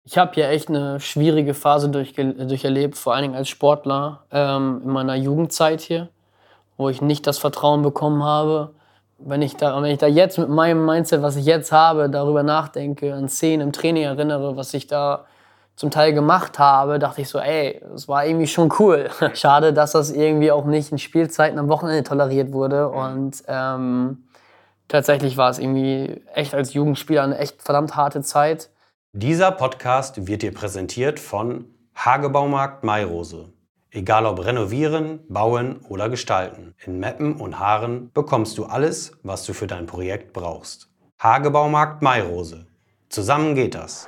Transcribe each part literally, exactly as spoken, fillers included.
Ich habe hier echt eine schwierige Phase durchge durcherlebt, vor allen Dingen als Sportler, ähm, in meiner Jugendzeit hier, wo ich nicht das Vertrauen bekommen habe. Wenn ich da wenn ich da jetzt mit meinem Mindset, was ich jetzt habe, darüber nachdenke, an Szenen im Training erinnere, was ich da zum Teil gemacht habe, dachte ich so: „Ey, das war irgendwie schon cool.“ Schade, dass das irgendwie auch nicht in Spielzeiten am Wochenende toleriert wurde und, ähm, tatsächlich war es irgendwie echt als Jugendspieler eine echt verdammt harte Zeit. Dieser Podcast wird dir präsentiert von Hagebaumarkt Mayrose. Egal ob renovieren, bauen oder gestalten, in Meppen und Haaren bekommst du alles, was du für dein Projekt brauchst. Hagebaumarkt Mayrose. Zusammen geht das.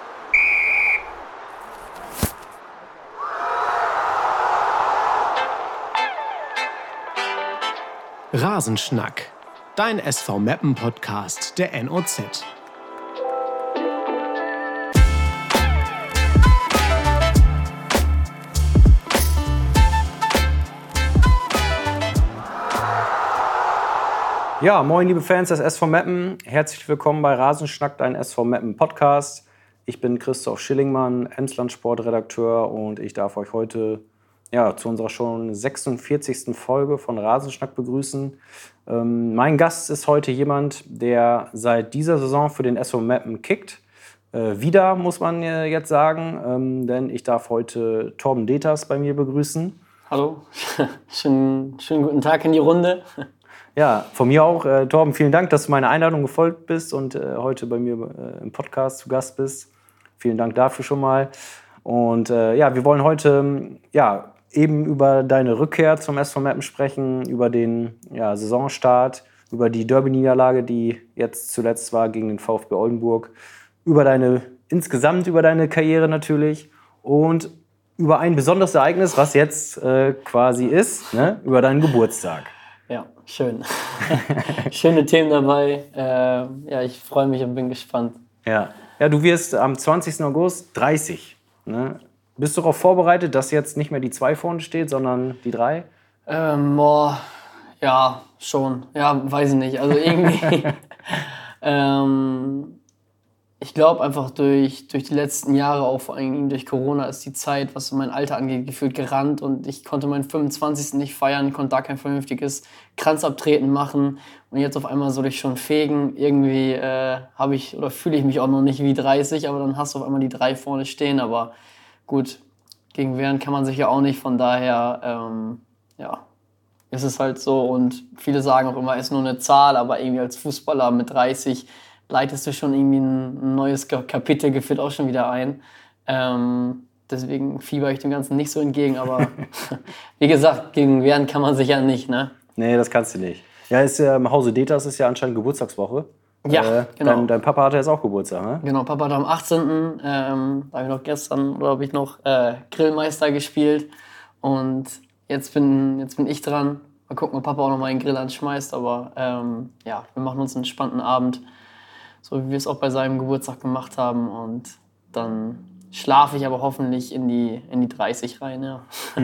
Rasenschnack, dein S V Meppen Podcast der N O Z. Ja, moin liebe Fans des S V Meppen, herzlich willkommen bei Rasenschnack, dein S V Meppen Podcast. Ich bin Christoph Schillingmann, Emsland-Sportredakteur und ich darf euch heute ja, zu unserer schon sechsundvierzigsten Folge von Rasenschnack begrüßen. Ähm, mein Gast ist heute jemand, der seit dieser Saison für den S V Meppen kickt. Äh, wieder, muss man äh, jetzt sagen, ähm, denn ich darf heute Torben Deters bei mir begrüßen. Hallo, schönen, schönen guten Tag in die Runde. Ja, von mir auch. Äh, Torben, vielen Dank, dass du meiner Einladung gefolgt bist und äh, heute bei mir äh, im Podcast zu Gast bist. Vielen Dank dafür schon mal. Und äh, ja, wir wollen heute ja, eben über deine Rückkehr zum S V Meppen sprechen, über den ja, Saisonstart, über die Derby-Niederlage, die jetzt zuletzt war gegen den VfB Oldenburg, über deine, insgesamt über deine Karriere natürlich und über ein besonderes Ereignis, was jetzt äh, quasi ist, ne? Über deinen Geburtstag. Ja, schön. Schöne Themen dabei. Äh, ja, ich freue mich und bin gespannt. Ja. Ja, du wirst am zwanzigsten August dreißig. Ne? Bist du darauf vorbereitet, dass jetzt nicht mehr die zwei vorne steht, sondern die drei? Ähm, boah, ja, schon. Ja, weiß ich nicht. Also irgendwie. ähm, ich glaube einfach durch, durch die letzten Jahre, auch vor allem durch Corona, ist die Zeit, was mein Alter angeht, gefühlt gerannt. Und ich konnte meinen fünfundzwanzigsten nicht feiern, konnte da kein vernünftiges Kranzabtreten machen. Und jetzt auf einmal soll ich schon fegen. Irgendwie äh, habe ich oder fühle ich mich auch noch nicht wie dreißig, aber dann hast du auf einmal die drei vorne stehen. Aber gut, gegen wehren kann man sich ja auch nicht. Von daher, ähm, ja, ist es halt so. Und viele sagen auch immer, es ist nur eine Zahl, aber irgendwie als Fußballer mit dreißig leitest du schon irgendwie ein neues Kapitel gefühlt auch schon wieder ein. Ähm, deswegen fieber ich dem Ganzen nicht so entgegen. Aber wie gesagt, gegen wehren kann man sich ja nicht, ne? Nee, das kannst du nicht. Ja, ist ja im Hause Deters ist ja anscheinend Geburtstagswoche. Ja, äh, genau. Dein, dein Papa hatte jetzt auch Geburtstag, ne? Genau, Papa hat am achtzehnten Ähm, da habe ich noch gestern, oder habe ich noch äh, Grillmeister gespielt. Und jetzt bin, jetzt bin ich dran. Mal gucken, ob Papa auch noch mal einen Grill anschmeißt. Aber ähm, ja, wir machen uns einen entspannten Abend. So wie wir es auch bei seinem Geburtstag gemacht haben. Und dann schlafe ich aber hoffentlich in die, in die dreißig rein, ja.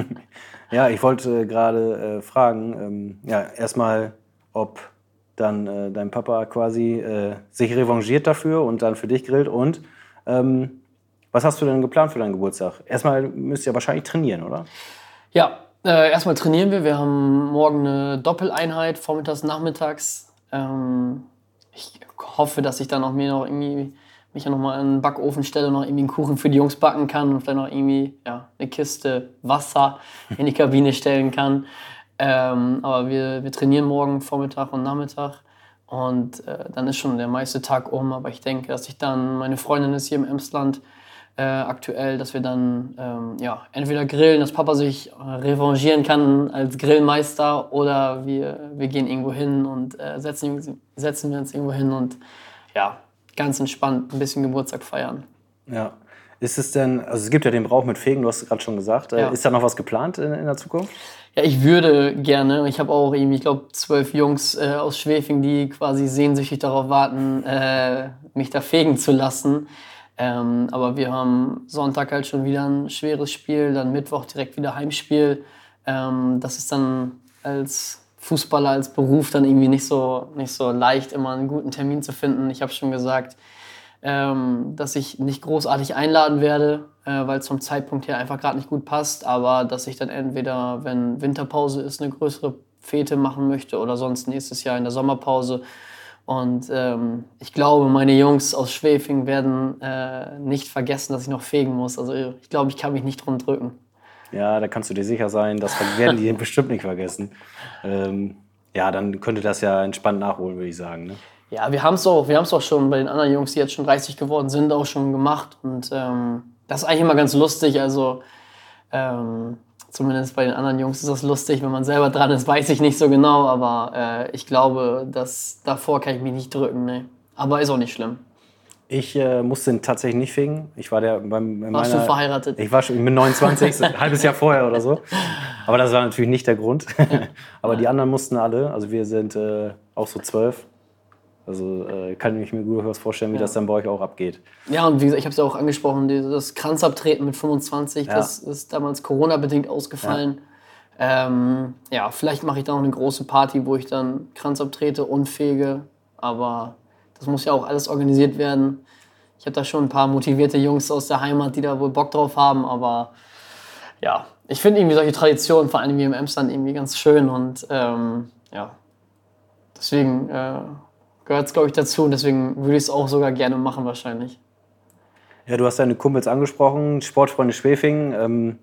Ja, ich wollte äh, gerade äh, fragen, ähm, ja, erstmal, ob dann äh, dein Papa quasi äh, sich revanchiert dafür und dann für dich grillt. Und ähm, was hast du denn geplant für deinen Geburtstag? Erstmal müsst ihr wahrscheinlich trainieren, oder? Ja, äh, erstmal trainieren wir. Wir haben morgen eine Doppeleinheit, vormittags, nachmittags. Ähm, ich hoffe, dass ich dann auch mir noch irgendwie mich ja noch mal in den Backofen stelle und noch irgendwie einen Kuchen für die Jungs backen kann und vielleicht noch irgendwie ja, eine Kiste Wasser in die Kabine stellen kann. Ähm, aber wir, wir trainieren morgen Vormittag und Nachmittag und äh, dann ist schon der meiste Tag um. Aber ich denke, dass ich dann, meine Freundin ist hier im Emsland äh, aktuell, dass wir dann ähm, ja, entweder grillen, dass Papa sich äh, revanchieren kann als Grillmeister oder wir, wir gehen irgendwo hin und äh, setzen, setzen wir uns irgendwo hin und ja, ganz entspannt ein bisschen Geburtstag feiern. Ja. Ist es denn, also es gibt ja den Brauch mit Fegen, du hast es gerade schon gesagt. Ja. Ist da noch was geplant in, in der Zukunft? Ja, ich würde gerne. Ich habe auch irgendwie, ich glaube, zwölf Jungs äh, aus Schwefing, die quasi sehnsüchtig darauf warten, äh, mich da fegen zu lassen. Ähm, aber wir haben Sonntag halt schon wieder ein schweres Spiel, dann Mittwoch direkt wieder Heimspiel. Ähm, das ist dann als Fußballer, als Beruf dann irgendwie nicht so, nicht so leicht, immer einen guten Termin zu finden. Ich habe schon gesagt, ähm, dass ich nicht großartig einladen werde, äh, weil es vom Zeitpunkt her einfach gerade nicht gut passt, aber dass ich dann entweder, wenn Winterpause ist, eine größere Fete machen möchte oder sonst nächstes Jahr in der Sommerpause. Und ähm, ich glaube, meine Jungs aus Schwefing werden äh, nicht vergessen, dass ich noch fegen muss. Also ich glaube, ich kann mich nicht drum drücken. Ja, da kannst du dir sicher sein, das werden die bestimmt nicht vergessen. Ähm, ja, dann könnte das ja entspannt nachholen, würde ich sagen. Ne? Ja, wir haben es auch, wir haben es auch schon bei den anderen Jungs, die jetzt schon dreißig geworden sind, auch schon gemacht. Und ähm, das ist eigentlich immer ganz lustig. Also ähm, zumindest bei den anderen Jungs ist das lustig. Wenn man selber dran ist, weiß ich nicht so genau. Aber äh, ich glaube, dass davor kann ich mich nicht drücken. Ne? Aber ist auch nicht schlimm. Ich äh, musste ihn tatsächlich nicht fegen. Ich war der beim bei Warst meiner, du verheiratet? Ich war schon mit neunundzwanzig, ein halbes Jahr vorher oder so. Aber das war natürlich nicht der Grund. Aber ja. Die anderen mussten alle. Also wir sind äh, auch so zwölf. Also äh, kann ich mir gut was vorstellen, wie ja. das dann bei euch auch abgeht. Ja, und wie gesagt, ich habe es ja auch angesprochen, das Kranzabtreten mit fünfundzwanzig, ja. das ist damals Corona-bedingt ausgefallen. Ja, ähm, ja vielleicht mache ich da noch eine große Party, wo ich dann Kranz abtrete und fege. Aber das muss ja auch alles organisiert werden. Ich habe da schon ein paar motivierte Jungs aus der Heimat, die da wohl Bock drauf haben. Aber ja, ich finde irgendwie solche Traditionen, vor allem wie im Emsland, irgendwie ganz schön. Und ähm, ja, deswegen äh, gehört es, glaube ich, dazu. Und deswegen würde ich es auch sogar gerne machen wahrscheinlich. Ja, du hast deine Kumpels angesprochen, Sportfreunde Schwefing. Ähm,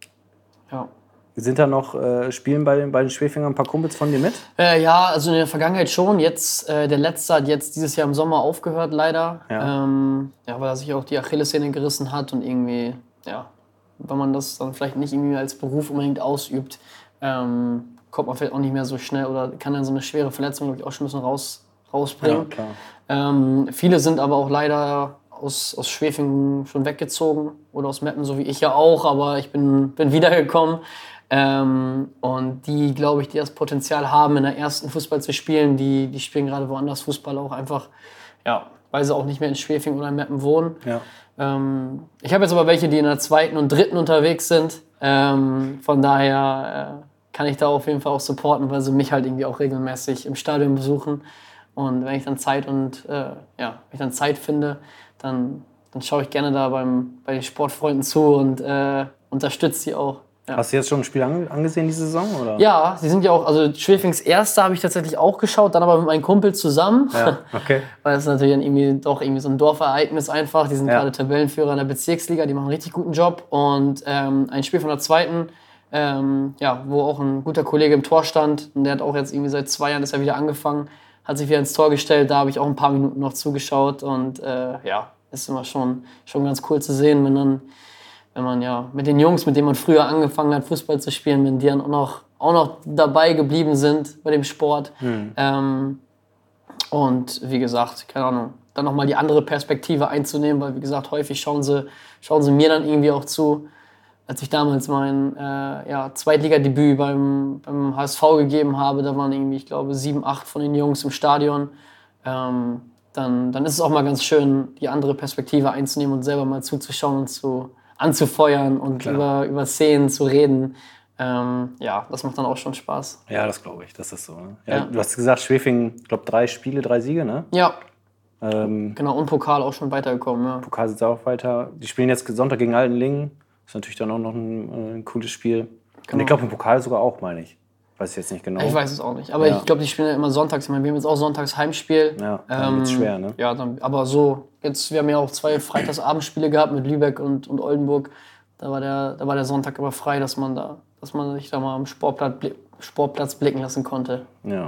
ja. Sind da noch äh, Spielen bei, bei den Schwefingern ein paar Kumpels von dir mit? Äh, ja, also in der Vergangenheit schon. Jetzt, äh, der Letzte hat jetzt dieses Jahr im Sommer aufgehört, leider. Ja, ähm, ja weil er sich auch die Achillessehne gerissen hat und irgendwie, ja, wenn man das dann vielleicht nicht irgendwie als Beruf unbedingt ausübt, ähm, kommt man vielleicht auch nicht mehr so schnell oder kann dann so eine schwere Verletzung, glaube ich, auch schon ein bisschen raus, rausbringen. Ja, klar. Ähm, viele sind aber auch leider aus, aus Schwefing schon weggezogen oder aus Meppen, so wie ich ja auch, aber ich bin, bin wiedergekommen. Ähm, und die, glaube ich, die das Potenzial haben, in der ersten Fußball zu spielen, die, die spielen gerade woanders Fußball auch einfach, ja, weil sie auch nicht mehr in Schwefing oder in Meppen wohnen. Ja. Ähm, ich habe jetzt aber welche, die in der zweiten und dritten unterwegs sind. Ähm, von daher äh, kann ich da auf jeden Fall auch supporten, weil sie mich halt irgendwie auch regelmäßig im Stadion besuchen. Und wenn ich dann Zeit und äh, ja, wenn ich dann Zeit finde, dann, dann schaue ich gerne da beim, bei den Sportfreunden zu und äh, unterstütze sie auch. Ja. Hast du jetzt schon ein Spiel angesehen diese Saison? Oder? Ja, sie sind ja auch, also Schwefings Erste habe ich tatsächlich auch geschaut, dann aber mit meinem Kumpel zusammen. Ja, okay. Weil das ist natürlich dann irgendwie doch irgendwie so ein Dorfereignis einfach. Die sind ja. gerade Tabellenführer in der Bezirksliga, die machen einen richtig guten Job. Und ähm, ein Spiel von der Zweiten, ähm, ja, wo auch ein guter Kollege im Tor stand. Und der hat auch jetzt irgendwie seit zwei Jahren ist er wieder angefangen, hat sich wieder ins Tor gestellt. Da habe ich auch ein paar Minuten noch zugeschaut. Und äh, ja, ist immer schon, schon ganz cool zu sehen, wenn dann wenn man ja mit den Jungs, mit denen man früher angefangen hat, Fußball zu spielen, wenn die dann auch noch, auch noch dabei geblieben sind bei dem Sport. Mhm. Ähm, und wie gesagt, keine Ahnung, dann nochmal die andere Perspektive einzunehmen, weil wie gesagt, häufig schauen sie, schauen sie mir dann irgendwie auch zu. Als ich damals mein äh, ja, Zweitligadebüt beim, beim H S V gegeben habe, da waren irgendwie, ich glaube, sieben, acht von den Jungs im Stadion. Ähm, dann, dann ist es auch mal ganz schön, die andere Perspektive einzunehmen und selber mal zuzuschauen und zu anzufeuern und über, über Szenen zu reden. Ähm, ja, das macht dann auch schon Spaß. Ja, das glaube ich, das ist so. Ne? Ja, ja. Du hast gesagt, Schwefing, ich glaube, drei Spiele, drei Siege, ne? Ja. Ähm, genau, und Pokal auch schon weitergekommen. Ja. Pokal sind auch weiter. Die spielen jetzt Sonntag gegen Altenlingen. Das ist natürlich dann auch noch ein, ein cooles Spiel. Genau. Und ich glaube, im Pokal sogar auch, meine ich. Weiß ich jetzt nicht genau. Ich weiß es auch nicht. Aber ja. ich glaube, die spielen ja immer sonntags. Ich meine, wir haben jetzt auch sonntags Heimspiel. Ja, dann wird's ähm, schwer, ne? Ja, dann, aber so, jetzt, wir haben ja auch zwei Freitagsabendspiele gehabt mit Lübeck und, und Oldenburg. Da war, der, da war der Sonntag aber frei, dass man, da, dass man sich da mal am Sportplatz, Sportplatz blicken lassen konnte. Ja.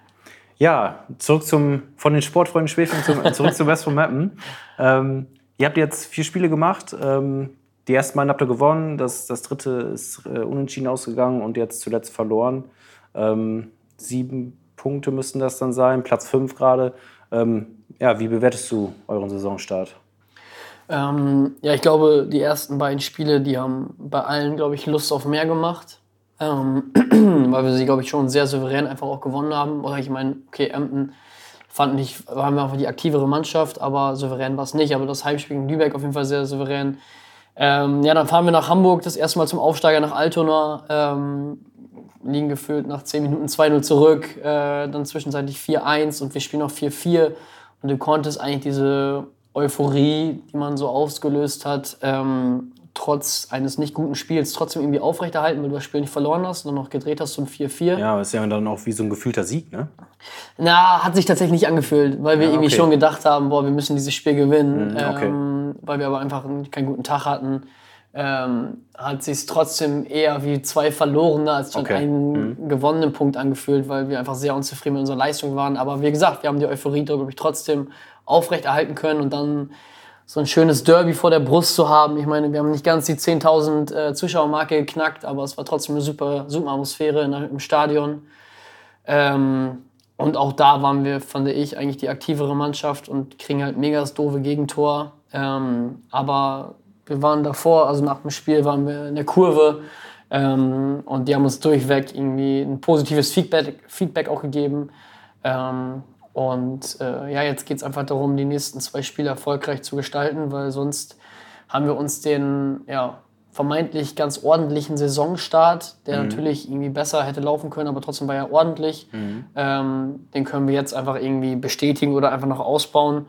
Ja, zurück zum, von den Sportfreunden Schwefing zum, zurück zum West von Meppen. Ähm, ihr habt jetzt vier Spiele gemacht. Ähm, die ersten beiden habt ihr gewonnen. Das, das dritte ist äh, unentschieden ausgegangen und jetzt zuletzt verloren. Ähm, sieben Punkte müssten das dann sein, Platz fünf gerade. Ähm, ja, wie bewertest du euren Saisonstart? Ähm, ja, ich glaube, die ersten beiden Spiele, die haben bei allen, glaube ich, Lust auf mehr gemacht. Ähm, weil wir sie, glaube ich, schon sehr souverän einfach auch gewonnen haben. Oder ich meine, okay, Emden fand ich, waren wir einfach die aktivere Mannschaft, aber souverän war es nicht. Aber das Heimspiel gegen Lübeck auf jeden Fall sehr souverän. Ähm, ja, dann fahren wir nach Hamburg, das erste Mal zum Aufsteiger nach Altona. Ähm, liegen gefühlt nach zehn Minuten zwei null zurück, äh, dann zwischenzeitlich vier eins und wir spielen noch vier vier. Und du konntest eigentlich diese Euphorie, die man so ausgelöst hat, ähm, trotz eines nicht guten Spiels trotzdem irgendwie aufrechterhalten, weil du das Spiel nicht verloren hast und noch gedreht hast zum vier vier. Ja, aber ist ja dann auch wie so ein gefühlter Sieg, ne? Na, hat sich tatsächlich nicht angefühlt, weil wir Ja, irgendwie okay. schon gedacht haben, boah, wir müssen dieses Spiel gewinnen, Mhm, okay. ähm, weil wir aber einfach keinen guten Tag hatten. Ähm, hat sich trotzdem eher wie zwei verlorene als schon Okay. einen gewonnenen Punkt angefühlt, weil wir einfach sehr unzufrieden mit unserer Leistung waren. Aber wie gesagt, wir haben die Euphorie, glaube ich, trotzdem aufrechterhalten können und dann so ein schönes Derby vor der Brust zu haben. Ich meine, wir haben nicht ganz die zehntausend äh, Zuschauermarke geknackt, aber es war trotzdem eine super, super Atmosphäre in, im Stadion. Ähm, und auch da waren wir, fand ich, eigentlich die aktivere Mannschaft und kriegen halt mega das doofe Gegentor. Ähm, aber wir waren davor, also nach dem Spiel waren wir in der Kurve ähm, und die haben uns durchweg irgendwie ein positives Feedback, Feedback auch gegeben. Ähm, und äh, ja, jetzt geht es einfach darum, die nächsten zwei Spiele erfolgreich zu gestalten, weil sonst haben wir uns den ja, vermeintlich ganz ordentlichen Saisonstart, der Mhm. natürlich irgendwie besser hätte laufen können, aber trotzdem war er ordentlich. Mhm. Ähm, den können wir jetzt einfach irgendwie bestätigen oder einfach noch ausbauen.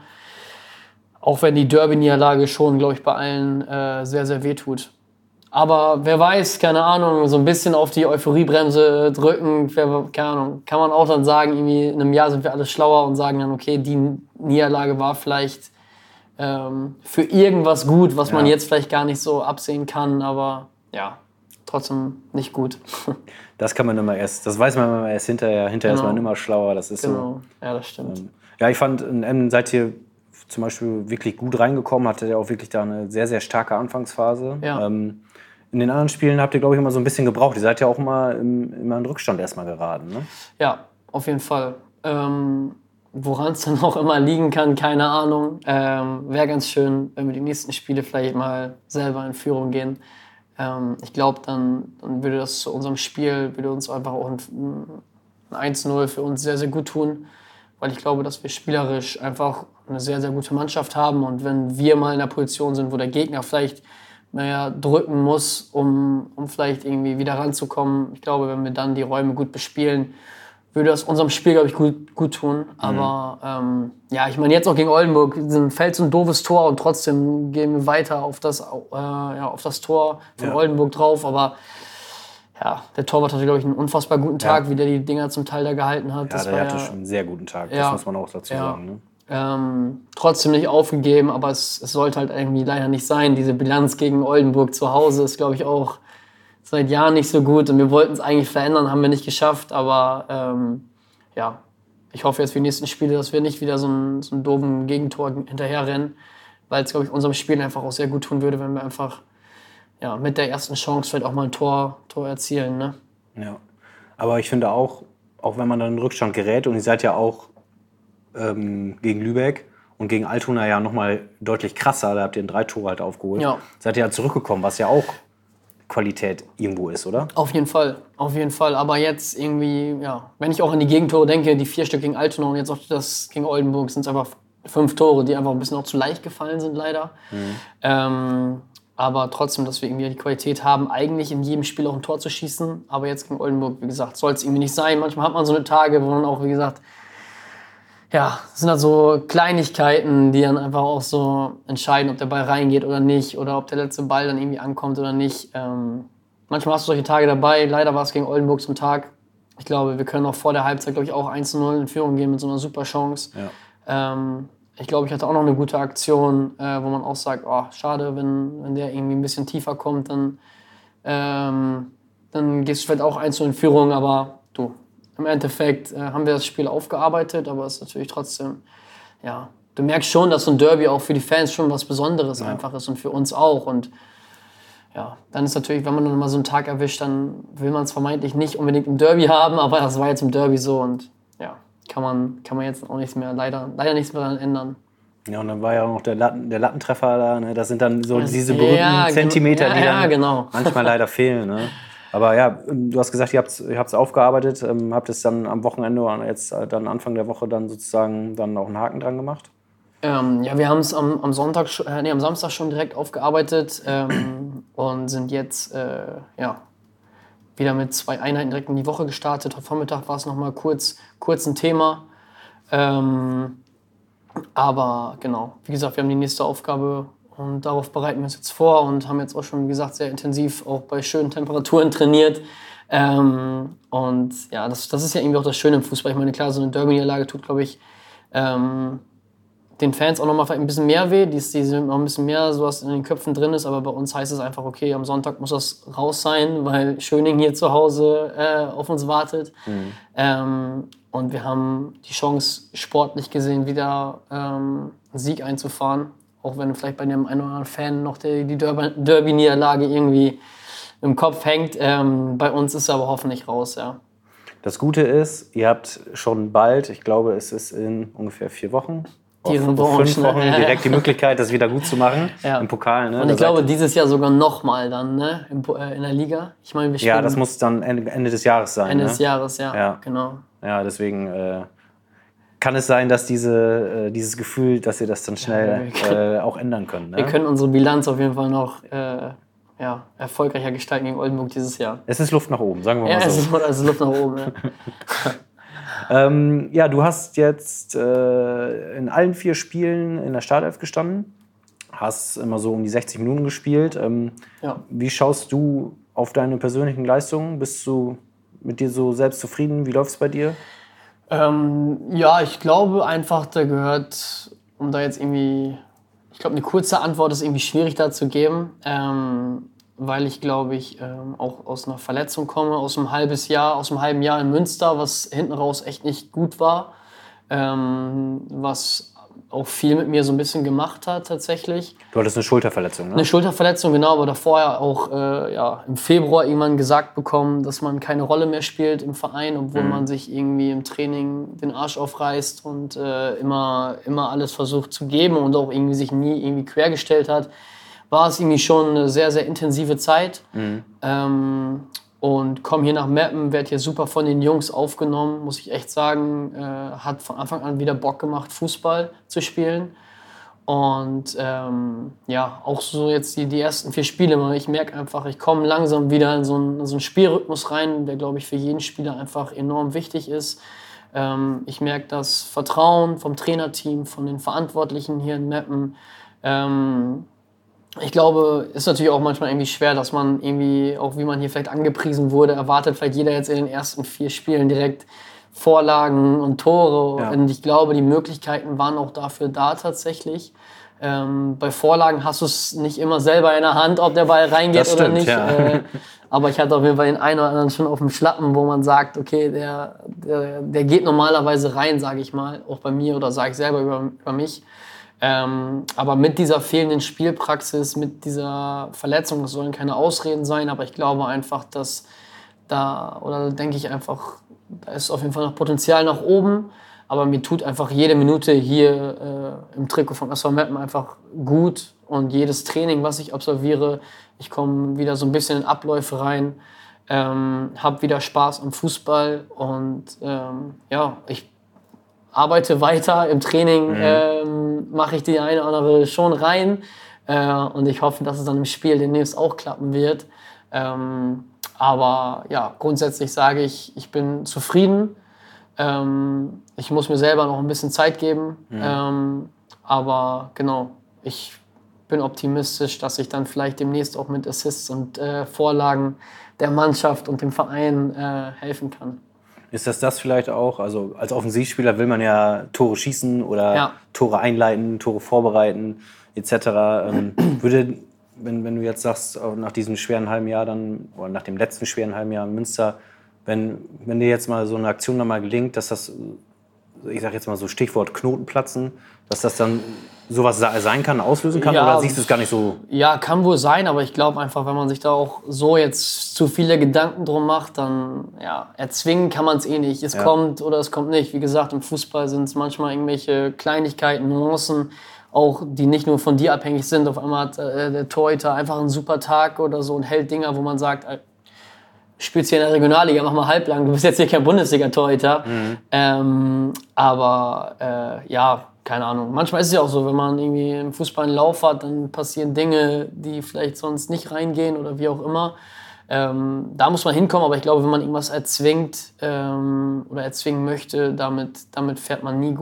Auch wenn die Derby-Niederlage schon, glaube ich, bei allen äh, sehr, sehr wehtut. Aber wer weiß, keine Ahnung, so ein bisschen auf die Euphoriebremse drücken, wer, keine Ahnung, kann man auch dann sagen, irgendwie in einem Jahr sind wir alle schlauer und sagen dann, okay, die Niederlage war vielleicht ähm, für irgendwas gut, was man Ja. jetzt vielleicht gar nicht so absehen kann, aber ja, trotzdem nicht gut. Das kann man immer erst, das weiß man immer erst hinterher. Hinterher Genau. ist man immer schlauer, das ist so. Genau, ja, das stimmt. Ja, ich fand, in Emden seid ihr zum Beispiel wirklich gut reingekommen, hattet ihr auch wirklich da eine sehr, sehr starke Anfangsphase. Ja. Ähm, in den anderen Spielen habt ihr, glaube ich, immer so ein bisschen gebraucht. Ihr seid ja auch immer, im, immer in Rückstand erstmal geraten, ne? Ja, auf jeden Fall. Ähm, Woran es dann auch immer liegen kann, keine Ahnung. Ähm, Wäre ganz schön, wenn wir die nächsten Spiele vielleicht mal selber in Führung gehen. Ähm, ich glaube, dann, dann würde das zu unserem Spiel, würde uns einfach auch ein, ein eins null für uns sehr, sehr gut tun. Weil ich glaube, dass wir spielerisch einfach eine sehr, sehr gute Mannschaft haben. Und wenn wir mal in der Position sind, wo der Gegner vielleicht mehr drücken muss, um, um vielleicht irgendwie wieder ranzukommen, ich glaube, wenn wir dann die Räume gut bespielen, würde das unserem Spiel, glaube ich, gut, gut tun. Aber ähm, ja, ich meine, jetzt auch gegen Oldenburg fällt so ein doofes Tor und trotzdem gehen wir weiter auf das, äh, ja, auf das Tor von Ja. Oldenburg drauf. Aber ja, der Torwart hatte, glaube ich, einen unfassbar guten Tag, Ja. wie der die Dinger zum Teil da gehalten hat. Ja, das der war hatte ja, schon einen sehr guten Tag, das Ja. muss man auch dazu Ja. sagen. Ne? ähm, trotzdem nicht aufgegeben, aber es, es sollte halt irgendwie leider nicht sein. Diese Bilanz gegen Oldenburg zu Hause ist, glaube ich, auch seit Jahren nicht so gut und wir wollten es eigentlich verändern, haben wir nicht geschafft, aber ähm, ja, ich hoffe jetzt für die nächsten Spiele, dass wir nicht wieder so einen, so einen doofen Gegentor hinterherrennen, weil es, glaube ich, unserem Spiel einfach auch sehr gut tun würde, wenn wir einfach ja, mit der ersten Chance vielleicht auch mal ein Tor, Tor erzielen. Ne? Ja. Aber ich finde auch, auch wenn man dann in den Rückstand gerät, und ihr seid ja auch ähm, gegen Lübeck und gegen Altona ja nochmal deutlich krasser, da habt ihr ein drei Tore halt aufgeholt, Ja. seid ihr ja zurückgekommen, was ja auch Qualität irgendwo ist, oder? Auf jeden Fall, auf jeden Fall. Aber jetzt irgendwie, ja, wenn ich auch an die Gegentore denke, die vier Stück gegen Altona und jetzt auch das gegen Oldenburg, sind es einfach fünf Tore, die einfach ein bisschen auch zu leicht gefallen sind, leider. Mhm. Ähm, aber trotzdem, dass wir irgendwie die Qualität haben, eigentlich in jedem Spiel auch ein Tor zu schießen. Aber jetzt gegen Oldenburg, wie gesagt, soll es irgendwie nicht sein. Manchmal hat man so eine Tage, wo man auch, wie gesagt, ja, es sind halt so Kleinigkeiten, die dann einfach auch so entscheiden, ob der Ball reingeht oder nicht oder ob der letzte Ball dann irgendwie ankommt oder nicht. Ähm, manchmal hast du solche Tage dabei. Leider war es gegen Oldenburg zum Tag. Ich glaube, wir können auch vor der Halbzeit, glaube ich, auch eins zu null in Führung gehen mit so einer super Chance. Ja. Ähm, ich glaube, ich hatte auch noch eine gute Aktion, äh, wo man auch sagt, oh, schade, wenn, wenn der irgendwie ein bisschen tiefer kommt, dann, ähm, dann gehst du vielleicht auch eins zu null in Führung, aber du, im Endeffekt äh, haben wir das Spiel aufgearbeitet, aber es ist natürlich trotzdem, ja, du merkst schon, dass so ein Derby auch für die Fans schon was Besonderes Ja. einfach ist und für uns auch. Und ja, dann ist natürlich, wenn man dann mal so einen Tag erwischt, dann will man es vermeintlich nicht unbedingt im Derby haben, aber das war jetzt im Derby so und ja, kann man, kann man jetzt auch nichts mehr, leider, leider nichts mehr daran ändern. Ja, und dann war ja auch noch der, Latten, der Lattentreffer da, ne? Das sind dann so Das- diese berühmten ja, gen- Zentimeter, ja, die dann ja, genau. manchmal leider fehlen. Ne? Aber ja, du hast gesagt, ihr habt es ihr habt's aufgearbeitet, ähm, habt es dann am Wochenende oder jetzt äh, dann Anfang der Woche dann sozusagen dann auch einen Haken dran gemacht. Ähm, ja, wir haben es am, am Sonntag, sch- äh, nee, am Samstag schon direkt aufgearbeitet ähm, und sind jetzt äh, ja, wieder mit zwei Einheiten direkt in die Woche gestartet. Heute Vormittag war es noch mal kurz, kurz ein Thema. Ähm, Aber genau, wie gesagt, wir haben die nächste Aufgabe und darauf bereiten wir uns jetzt vor und haben jetzt auch schon, wie gesagt, sehr intensiv auch bei schönen Temperaturen trainiert. Ähm, und ja, das, das ist ja irgendwie auch das Schöne im Fußball. Ich meine, klar, so eine Derby-Niederlage tut, glaube ich, ähm, den Fans auch nochmal ein bisschen mehr weh, die, die sind noch ein bisschen mehr, so was in den Köpfen drin ist, aber bei uns heißt es einfach, okay, am Sonntag muss das raus sein, weil Schöning hier zu Hause äh, auf uns wartet. Mhm. Ähm, und wir haben die Chance, sportlich gesehen, wieder ähm, einen Sieg einzufahren, auch wenn vielleicht bei dem einen oder anderen Fan noch die, die Derby-Niederlage irgendwie im Kopf hängt. Ähm, bei uns ist es aber hoffentlich raus, ja. Das Gute ist, ihr habt schon bald, ich glaube, es ist in ungefähr vier Wochen, Die auf, auf fünf Wochen direkt die Möglichkeit, das wieder gut zu machen ja. im Pokal. Ne? Und ich da glaube, dieses Jahr sogar nochmal dann, ne? Im, äh, in der Liga. Ich meine, wir ja, das muss dann Ende, Ende des Jahres sein. Ende ne? des Jahres, ja, ja. genau. Ja, deswegen äh, kann es sein, dass diese, äh, dieses Gefühl, dass ihr das dann schnell ja, können, äh, auch ändern könnt. Ne? Wir können unsere Bilanz auf jeden Fall noch äh, ja, erfolgreicher gestalten gegen Oldenburg dieses Jahr. Es ist Luft nach oben, sagen wir mal ja, so. Es ist, es ist Luft nach oben, ja. Ähm, ja, du hast jetzt äh, in allen vier Spielen in der Startelf gestanden, hast immer so um die sechzig Minuten gespielt. Ähm, ja. Wie schaust du auf deine persönlichen Leistungen? Bist du mit dir so selbst zufrieden? Wie läuft es bei dir? Ähm, ja, ich glaube einfach, da gehört, um da jetzt irgendwie, ich glaube, eine kurze Antwort ist irgendwie schwierig da zu geben. Ähm, weil ich, glaube ich, ähm, auch aus einer Verletzung komme, aus einem halbes Jahr, aus einem halben Jahr in Münster, was hinten raus echt nicht gut war, ähm, was auch viel mit mir so ein bisschen gemacht hat tatsächlich. Du hattest eine Schulterverletzung, ne? Eine Schulterverletzung, genau, aber davor ja auch äh, ja, im Februar irgendwann gesagt bekommen, dass man keine Rolle mehr spielt im Verein, obwohl mhm. man sich irgendwie im Training den Arsch aufreißt und äh, immer, immer alles versucht zu geben und auch irgendwie sich nie irgendwie quergestellt hat. War es irgendwie schon eine sehr, sehr intensive Zeit. Mhm. Ähm, und komme hier nach Meppen, werde hier super von den Jungs aufgenommen, muss ich echt sagen. Äh, hat von Anfang an wieder Bock gemacht, Fußball zu spielen. Und ähm, ja, auch so jetzt die, die ersten vier Spiele. Ich merke einfach, ich komme langsam wieder in so einen, in so einen Spielrhythmus rein, der, glaube ich, für jeden Spieler einfach enorm wichtig ist. Ähm, ich merke das Vertrauen vom Trainerteam, von den Verantwortlichen hier in Meppen. Ähm, Ich glaube, ist natürlich auch manchmal irgendwie schwer, dass man irgendwie, auch wie man hier vielleicht angepriesen wurde, erwartet vielleicht jeder jetzt in den ersten vier Spielen direkt Vorlagen und Tore. Ja. Und ich glaube, die Möglichkeiten waren auch dafür da tatsächlich. Ähm, bei Vorlagen hast du es nicht immer selber in der Hand, ob der Ball reingeht das oder stimmt, nicht. Ja. Äh, aber ich hatte auf jeden Fall den einen oder anderen schon auf dem Schlappen, wo man sagt, okay, der, der, der geht normalerweise rein, sage ich mal, auch bei mir oder sage ich selber über, über mich. Ähm, aber mit dieser fehlenden Spielpraxis, mit dieser Verletzung, das sollen keine Ausreden sein, aber ich glaube einfach, dass da, oder denke ich einfach, da ist auf jeden Fall noch Potenzial nach oben, aber mir tut einfach jede Minute hier äh, im Trikot von S V Meppen einfach gut und jedes Training, was ich absolviere, ich komme wieder so ein bisschen in Abläufe rein, ähm, habe wieder Spaß am Fußball und ähm, ja, ich arbeite weiter im Training, mhm. ähm, mache ich die eine oder andere schon rein äh, und ich hoffe, dass es dann im Spiel demnächst auch klappen wird. Ähm, aber ja, grundsätzlich sage ich, ich bin zufrieden. Ähm, ich muss mir selber noch ein bisschen Zeit geben, mhm. ähm, aber genau, ich bin optimistisch, dass ich dann vielleicht demnächst auch mit Assists und äh, Vorlagen der Mannschaft und dem Verein äh, helfen kann. Ist das das vielleicht auch? Also als Offensivspieler will man ja Tore schießen oder ja. Tore einleiten, Tore vorbereiten et cetera. Ähm, würde, wenn, wenn du jetzt sagst, nach diesem schweren halben Jahr dann, oder nach dem letzten schweren halben Jahr in Münster, wenn, wenn dir jetzt mal so eine Aktion dann mal gelingt, dass das, ich sag jetzt mal so Stichwort Knotenplatzen, dass das dann sowas sein kann, auslösen kann, ja, oder siehst du es gar nicht so? Ja, kann wohl sein, aber ich glaube einfach, wenn man sich da auch so jetzt zu viele Gedanken drum macht, dann ja, erzwingen kann man es eh nicht. Es ja. kommt oder es kommt nicht. Wie gesagt, im Fußball sind es manchmal irgendwelche Kleinigkeiten, Nuancen, auch die nicht nur von dir abhängig sind. Auf einmal hat äh, der Torhüter einfach einen super Tag oder so und hält Dinger, wo man sagt, äh, spielst hier in der Regionalliga, mach mal halblang, du bist jetzt hier kein Bundesliga-Torhüter. Mhm. Ähm, aber äh, ja, keine Ahnung. Manchmal ist es ja auch so, wenn man irgendwie im Fußball einen Lauf hat, dann passieren Dinge, die vielleicht sonst nicht reingehen oder wie auch immer. Ähm, da muss man hinkommen, aber ich glaube, wenn man irgendwas erzwingt ähm, oder erzwingen möchte, damit, damit fährt man nie gut.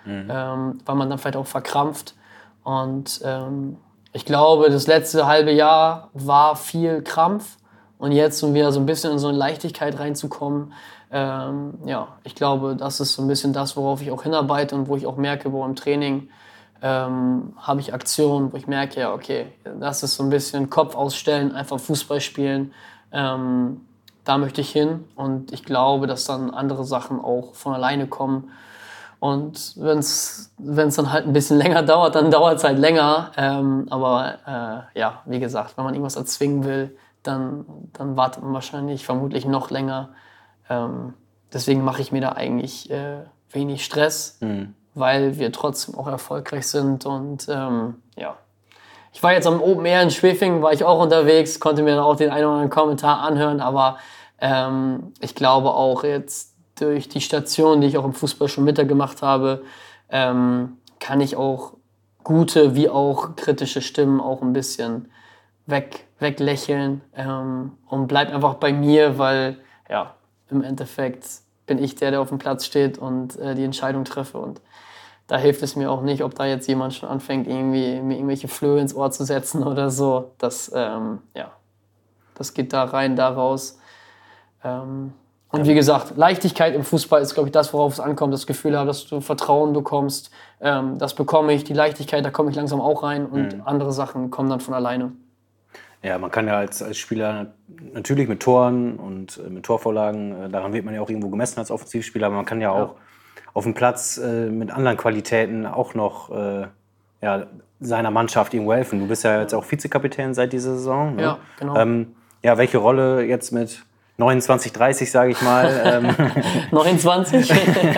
mhm. ähm, weil man dann vielleicht auch verkrampft. Und ähm, ich glaube, das letzte halbe Jahr war viel Krampf und jetzt, um wieder so ein bisschen in so eine Leichtigkeit reinzukommen, ähm, ja, ich glaube, das ist so ein bisschen das, worauf ich auch hinarbeite und wo ich auch merke, wo im Training ähm, habe ich Aktionen, wo ich merke, ja, okay, das ist so ein bisschen Kopf ausstellen, einfach Fußball spielen, ähm, da möchte ich hin und ich glaube, dass dann andere Sachen auch von alleine kommen. Und wenn es dann halt ein bisschen länger dauert, dann dauert es halt länger. Ähm, aber äh, ja, wie gesagt, wenn man irgendwas erzwingen will, dann, dann wartet man wahrscheinlich vermutlich noch länger. Ähm, deswegen mache ich mir da eigentlich äh, wenig Stress, mhm. weil wir trotzdem auch erfolgreich sind. Und ähm, ja, ich war jetzt am Open Air in Schwefing, war ich auch unterwegs, konnte mir dann auch den einen oder anderen Kommentar anhören. Aber ähm, ich glaube auch jetzt, durch die Station, die ich auch im Fußball schon mitgemacht habe, ähm, kann ich auch gute wie auch kritische Stimmen auch ein bisschen weg, weglächeln ähm, und bleib einfach bei mir, weil ja, im Endeffekt bin ich der, der auf dem Platz steht und äh, die Entscheidung treffe. Und da hilft es mir auch nicht, ob da jetzt jemand schon anfängt, irgendwie mir irgendwelche Flöhe ins Ohr zu setzen oder so. Das, ähm, ja, das geht da rein, da raus. Ähm, Und wie gesagt, Leichtigkeit im Fußball ist, glaube ich, das, worauf es ankommt. Das Gefühl habe, dass du Vertrauen bekommst. Ähm, das bekomme ich. Die Leichtigkeit, da komme ich langsam auch rein. Und mhm. andere Sachen kommen dann von alleine. Ja, man kann ja als, als Spieler natürlich mit Toren und äh, mit Torvorlagen, äh, daran wird man ja auch irgendwo gemessen als Offensivspieler, aber man kann ja, ja. auch auf dem Platz äh, mit anderen Qualitäten auch noch äh, ja, seiner Mannschaft irgendwo helfen. Du bist ja jetzt auch Vizekapitän seit dieser Saison. Ne? Ja, genau. Ähm, ja, welche Rolle jetzt mit neunundzwanzig, dreißig, sage ich mal. Ähm, neunundzwanzig?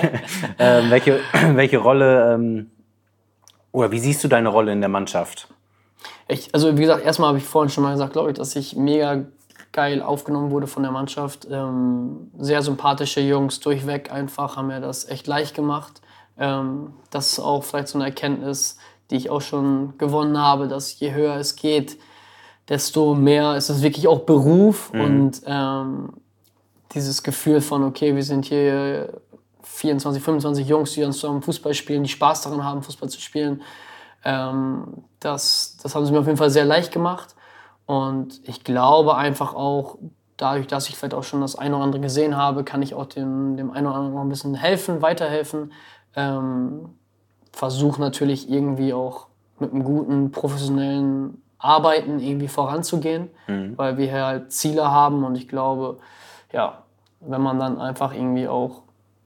ähm, welche, welche Rolle, ähm, oder wie siehst du deine Rolle in der Mannschaft? Ich, also wie gesagt, erstmal habe ich vorhin schon mal gesagt, glaube ich, dass ich mega geil aufgenommen wurde von der Mannschaft. Ähm, sehr sympathische Jungs durchweg einfach, haben mir das echt leicht gemacht. Ähm, das ist auch vielleicht so eine Erkenntnis, die ich auch schon gewonnen habe, dass je höher es geht, desto mehr ist es wirklich auch Beruf mhm. und ähm, dieses Gefühl von, okay, wir sind hier vierundzwanzig, fünfundzwanzig Jungs, die dann zusammen Fußball spielen, die Spaß daran haben, Fußball zu spielen, ähm, das, das haben sie mir auf jeden Fall sehr leicht gemacht. Und ich glaube einfach auch, dadurch, dass ich vielleicht auch schon das eine oder andere gesehen habe, kann ich auch dem, dem einen oder anderen noch ein bisschen helfen, weiterhelfen. Ähm, versuche natürlich irgendwie auch mit einem guten, professionellen Arbeiten irgendwie voranzugehen, mhm. weil wir hier halt Ziele haben und ich glaube, ja, wenn man dann einfach irgendwie auch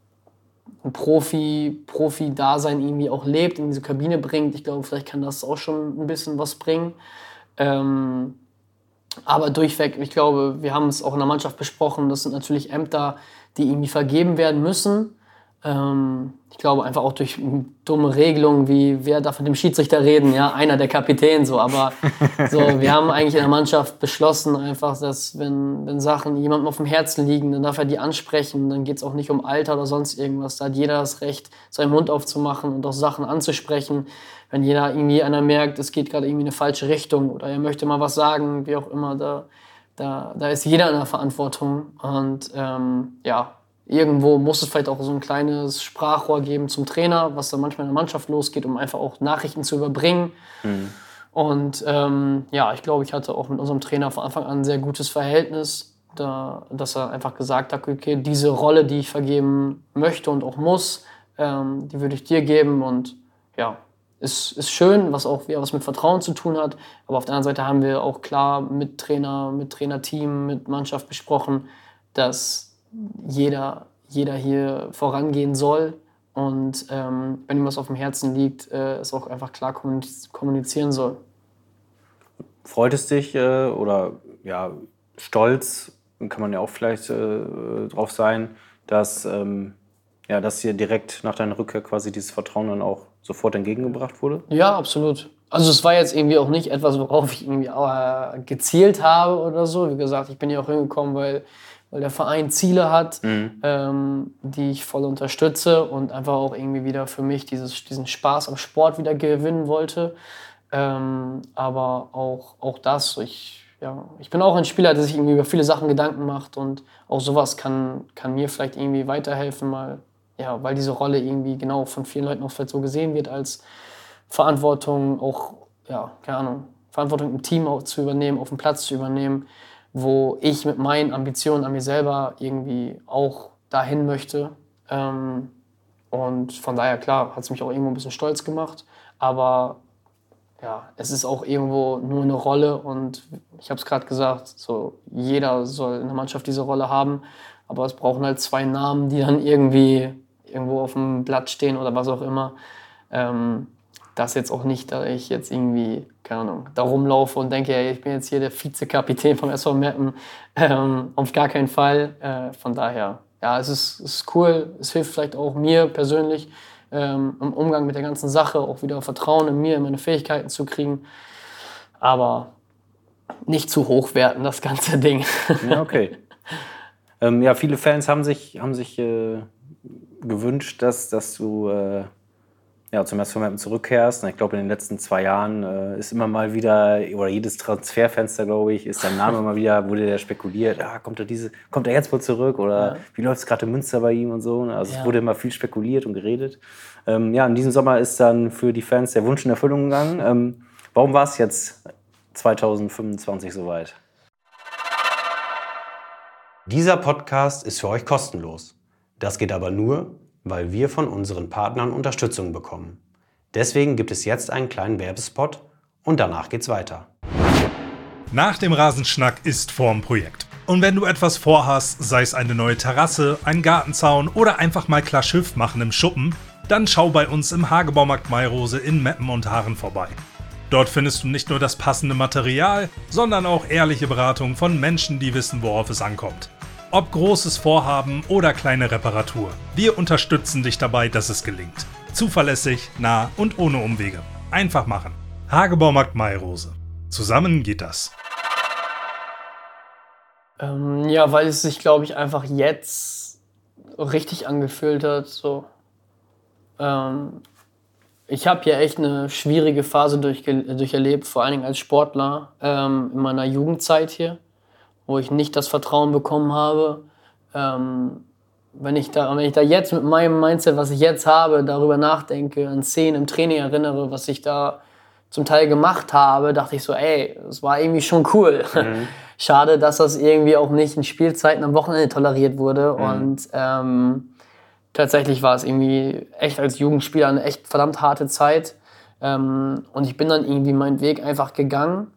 ein Profi, Profi-Dasein irgendwie auch lebt, in diese Kabine bringt, ich glaube, vielleicht kann das auch schon ein bisschen was bringen. Ähm, aber durchweg, ich glaube, wir haben es auch in der Mannschaft besprochen, das sind natürlich Ämter, die irgendwie vergeben werden müssen. Ähm, ich glaube einfach auch durch dumme Regelungen, wie wer darf mit dem Schiedsrichter reden, ja, einer der Kapitän, so, aber so, wir haben eigentlich in der Mannschaft beschlossen einfach, dass wenn, wenn Sachen jemandem auf dem Herzen liegen, dann darf er die ansprechen, dann geht es auch nicht um Alter oder sonst irgendwas, da hat jeder das Recht, seinen Mund aufzumachen und auch Sachen anzusprechen, wenn jeder irgendwie einer merkt, es geht gerade irgendwie in eine falsche Richtung oder er möchte mal was sagen, wie auch immer, da, da, da ist jeder in der Verantwortung und ähm, ja, irgendwo muss es vielleicht auch so ein kleines Sprachrohr geben zum Trainer, was dann manchmal in der Mannschaft losgeht, um einfach auch Nachrichten zu überbringen. Mhm. Und ähm, ja, ich glaube, ich hatte auch mit unserem Trainer von Anfang an ein sehr gutes Verhältnis, da, dass er einfach gesagt hat, okay, diese Rolle, die ich vergeben möchte und auch muss, ähm, die würde ich dir geben. Und ja, ist, ist schön, was auch wieder was mit Vertrauen zu tun hat. Aber auf der anderen Seite haben wir auch klar mit Trainer, mit Trainerteam, mit Mannschaft besprochen, dass jeder, jeder hier vorangehen soll und ähm, wenn ihm was auf dem Herzen liegt, äh, es auch einfach klar kommunizieren soll. Freut es dich äh, oder ja, stolz, kann man ja auch vielleicht äh, drauf sein, dass, ähm, ja, dass dir direkt nach deiner Rückkehr quasi dieses Vertrauen dann auch sofort entgegengebracht wurde? Ja, absolut. Also es war jetzt irgendwie auch nicht etwas, worauf ich irgendwie äh, gezielt habe oder so. Wie gesagt, ich bin hier auch hingekommen, weil weil der Verein Ziele hat, mhm. ähm, die ich voll unterstütze und einfach auch irgendwie wieder für mich dieses, diesen Spaß am Sport wieder gewinnen wollte. Ähm, aber auch, auch das, ich, ja, ich bin auch ein Spieler, der sich irgendwie über viele Sachen Gedanken macht und auch sowas kann, kann mir vielleicht irgendwie weiterhelfen, mal ja, weil diese Rolle irgendwie genau von vielen Leuten auch vielleicht so gesehen wird als Verantwortung, auch, ja, keine Ahnung, Verantwortung im Team auch zu übernehmen, auf dem Platz zu übernehmen, wo ich mit meinen Ambitionen an mir selber irgendwie auch dahin möchte. Ähm, und von daher, klar, hat es mich auch irgendwo ein bisschen stolz gemacht, aber ja, es ist auch irgendwo nur eine Rolle und ich habe es gerade gesagt, so jeder soll in der Mannschaft diese Rolle haben, aber es brauchen halt zwei Namen, die dann irgendwie irgendwo auf dem Blatt stehen oder was auch immer. Ähm, das jetzt auch nicht, da ich jetzt irgendwie, keine Ahnung, da rumlaufe und denke, ey, ich bin jetzt hier der Vizekapitän vom S V Meppen. Ähm, auf gar keinen Fall. Äh, von daher, ja, es ist, es ist cool. Es hilft vielleicht auch mir persönlich ähm, im Umgang mit der ganzen Sache, auch wieder Vertrauen in mir, in meine Fähigkeiten zu kriegen. Aber nicht zu hoch werten, das ganze Ding. Ja, okay. ähm, ja, viele Fans haben sich, haben sich äh, gewünscht, dass, dass du äh, ja, zum S V Meppen zurückkehrst. Ich glaube, in den letzten zwei Jahren äh, ist immer mal wieder, oder jedes Transferfenster, glaube ich, ist dein Name immer wieder, wurde der spekuliert, ah, kommt er diese, kommt er jetzt wohl zurück oder ja. Wie läuft es gerade in Münster bei ihm und so. Also ja. Es wurde immer viel spekuliert und geredet. Ähm, ja, in diesem Sommer ist dann für die Fans der Wunsch in Erfüllung gegangen. Ähm, warum war es jetzt zwanzig fünfundzwanzig soweit? Dieser Podcast ist für euch kostenlos. Das geht aber nur, weil wir von unseren Partnern Unterstützung bekommen. Deswegen gibt es jetzt einen kleinen Werbespot und danach geht's weiter. Nach dem Rasenschnack ist vorm Projekt. Und wenn du etwas vorhast, sei es eine neue Terrasse, ein Gartenzaun oder einfach mal klar Schiff machen im Schuppen, dann schau bei uns im Hagebaumarkt Mayrose in Meppen und Haaren vorbei. Dort findest du nicht nur das passende Material, sondern auch ehrliche Beratung von Menschen, die wissen, worauf es ankommt. Ob großes Vorhaben oder kleine Reparatur. Wir unterstützen dich dabei, dass es gelingt. Zuverlässig, nah und ohne Umwege. Einfach machen. Hagebaumarkt Mayrose. Zusammen geht das. Ähm, ja, weil es sich, glaube ich, einfach jetzt richtig angefühlt hat. So. Ähm, ich habe ja echt eine schwierige Phase durchge- durcherlebt, vor allen Dingen als Sportler ähm, in meiner Jugendzeit hier, wo ich nicht das Vertrauen bekommen habe. Ähm, wenn, ich da, wenn ich da jetzt mit meinem Mindset, was ich jetzt habe, darüber nachdenke, an Szenen im Training erinnere, was ich da zum Teil gemacht habe, dachte ich so, ey, das war irgendwie schon cool. Mhm. Schade, dass das irgendwie auch nicht in Spielzeiten am Wochenende toleriert wurde. Mhm. Und ähm, tatsächlich war es irgendwie echt als Jugendspieler eine echt verdammt harte Zeit. Ähm, und ich bin dann irgendwie meinen Weg einfach gegangen.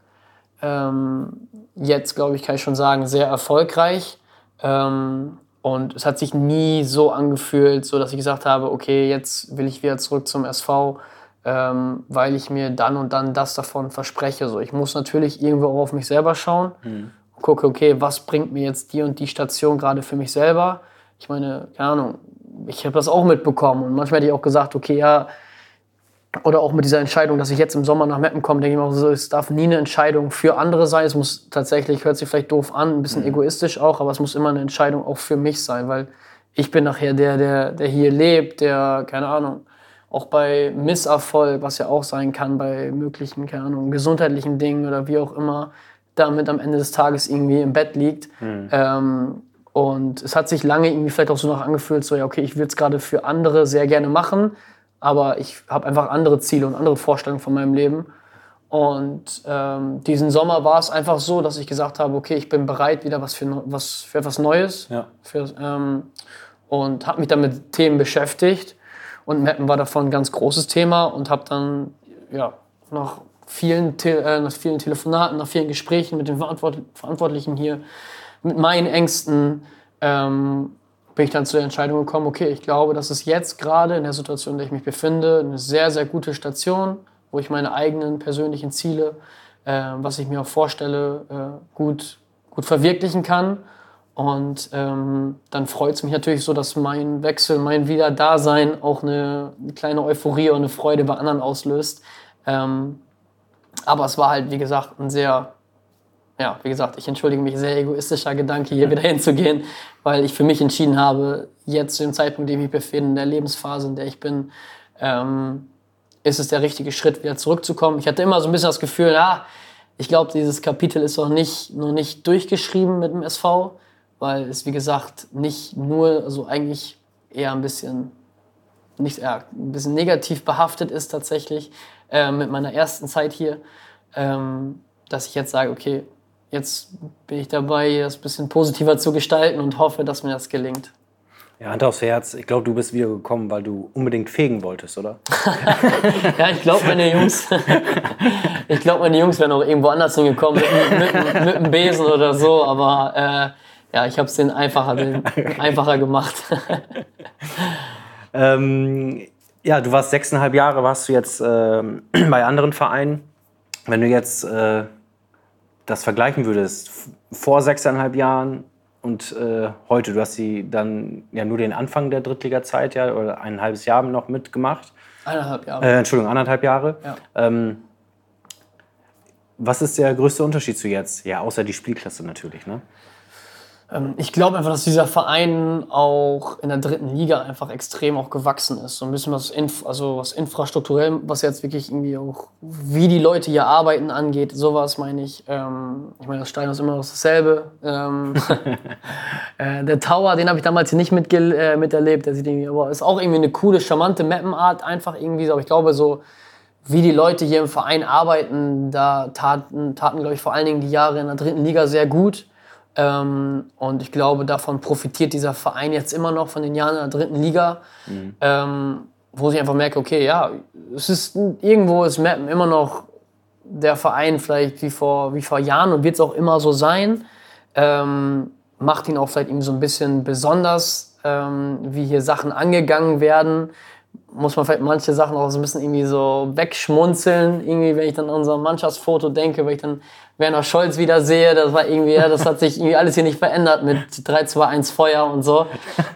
Ähm, jetzt, glaube ich, kann ich schon sagen, sehr erfolgreich. Ähm, und es hat sich nie so angefühlt, so dass ich gesagt habe, okay, jetzt will ich wieder zurück zum S V, ähm, weil ich mir dann und dann das davon verspreche. So, ich muss natürlich irgendwo auch auf mich selber schauen mhm. und gucke, okay, was bringt mir jetzt die und die Station gerade für mich selber? Ich meine, keine Ahnung, ich habe das auch mitbekommen und manchmal hätte ich auch gesagt, okay, ja, oder auch mit dieser Entscheidung, dass ich jetzt im Sommer nach Meppen komme, denke ich mir auch so, es darf nie eine Entscheidung für andere sein. Es muss tatsächlich, hört sich vielleicht doof an, ein bisschen mhm. egoistisch auch, aber es muss immer eine Entscheidung auch für mich sein, weil ich bin nachher der, der, der hier lebt, der, keine Ahnung, auch bei Misserfolg, was ja auch sein kann, bei möglichen, keine Ahnung, gesundheitlichen Dingen oder wie auch immer, damit am Ende des Tages irgendwie im Bett liegt. Mhm. Ähm, und es hat sich lange irgendwie vielleicht auch so noch angefühlt, so, ja, okay, ich würde es gerade für andere sehr gerne machen, aber ich habe einfach andere Ziele und andere Vorstellungen von meinem Leben. Und ähm, diesen Sommer war es einfach so, dass ich gesagt habe, okay, ich bin bereit wieder was für, was, für etwas Neues. Ja. Für, ähm, und habe mich dann mit Themen beschäftigt. Und Meppen war davon ein ganz großes Thema und habe dann ja, nach, vielen Te- äh, nach vielen Telefonaten, nach vielen Gesprächen mit den Verantwort- Verantwortlichen hier, mit meinen Ängsten, ähm, bin ich dann zu der Entscheidung gekommen, okay, ich glaube, das ist jetzt gerade in der Situation, in der ich mich befinde, eine sehr, sehr gute Station, wo ich meine eigenen persönlichen Ziele, äh, was ich mir auch vorstelle, äh, gut, gut verwirklichen kann. Und ähm, dann freut es mich natürlich so, dass mein Wechsel, mein Wiederdasein auch eine, eine kleine Euphorie und eine Freude bei anderen auslöst. Ähm, aber es war halt, wie gesagt, ein sehr... Ja, wie gesagt, ich entschuldige mich, sehr egoistischer Gedanke, hier wieder hinzugehen, weil ich für mich entschieden habe, jetzt zu dem Zeitpunkt, in dem ich mich befinde, in der Lebensphase, in der ich bin, ähm, ist es der richtige Schritt, wieder zurückzukommen. Ich hatte immer so ein bisschen das Gefühl, ah, ich glaube, dieses Kapitel ist noch nicht, noch nicht durchgeschrieben mit dem S V, weil es, wie gesagt, nicht nur, also eigentlich eher ein bisschen, nicht, ja, ein bisschen negativ behaftet ist tatsächlich äh, mit meiner ersten Zeit hier, ähm, dass ich jetzt sage, okay, jetzt bin ich dabei, das ein bisschen positiver zu gestalten und hoffe, dass mir das gelingt. Ja, Hand aufs Herz, ich glaube, du bist wieder gekommen, weil du unbedingt fegen wolltest, oder? Ja, ich glaube, meine Jungs, ich glaube, meine Jungs wären auch irgendwo anders hingekommen mit, mit, mit einem Besen oder so, aber äh, ja, ich habe es denen einfacher, denen einfacher gemacht. ähm, ja, du warst sechseinhalb Jahre, warst du jetzt äh, bei anderen Vereinen. Wenn du jetzt äh, das vergleichen würdest, vor sechseinhalb Jahren und äh, heute, du hast sie dann ja nur den Anfang der Drittliga-Zeit ja, oder ein halbes Jahr noch mitgemacht. Eineinhalb Jahre. Äh, Entschuldigung, anderthalb Jahre. Ja. Ähm, was ist der größte Unterschied zu jetzt? Ja, außer die Spielklasse natürlich, ne? Ich glaube einfach, dass dieser Verein auch in der dritten Liga einfach extrem auch gewachsen ist. So ein bisschen was, Inf- also was infrastrukturell, was jetzt wirklich irgendwie auch, wie die Leute hier arbeiten angeht, sowas meine ich. Ähm, ich meine, das Stadion ist immer noch dasselbe. Ähm, äh, der Tower, den habe ich damals hier nicht mitge- äh, miterlebt. Der sieht irgendwie, aber ist auch irgendwie eine coole, charmante Mappenart einfach irgendwie. Aber ich glaube so, wie die Leute hier im Verein arbeiten, da taten, taten glaube ich, vor allen Dingen die Jahre in der dritten Liga sehr gut. Ähm, und ich glaube, davon profitiert dieser Verein jetzt immer noch von den Jahren in der dritten Liga, mhm. ähm, wo ich einfach merke, okay, ja, es ist irgendwo ist Meppen immer noch der Verein vielleicht wie vor, wie vor Jahren und wird es auch immer so sein. Ähm, macht ihn auch vielleicht irgendwie so ein bisschen besonders, ähm, wie hier Sachen angegangen werden. Muss man vielleicht manche Sachen auch so ein bisschen irgendwie so wegschmunzeln, irgendwie, wenn ich dann an unser Mannschaftsfoto denke, wenn ich dann Werner Scholz wieder sehe, das war irgendwie, ja, das hat sich irgendwie alles hier nicht verändert mit drei zwei eins Feuer und so.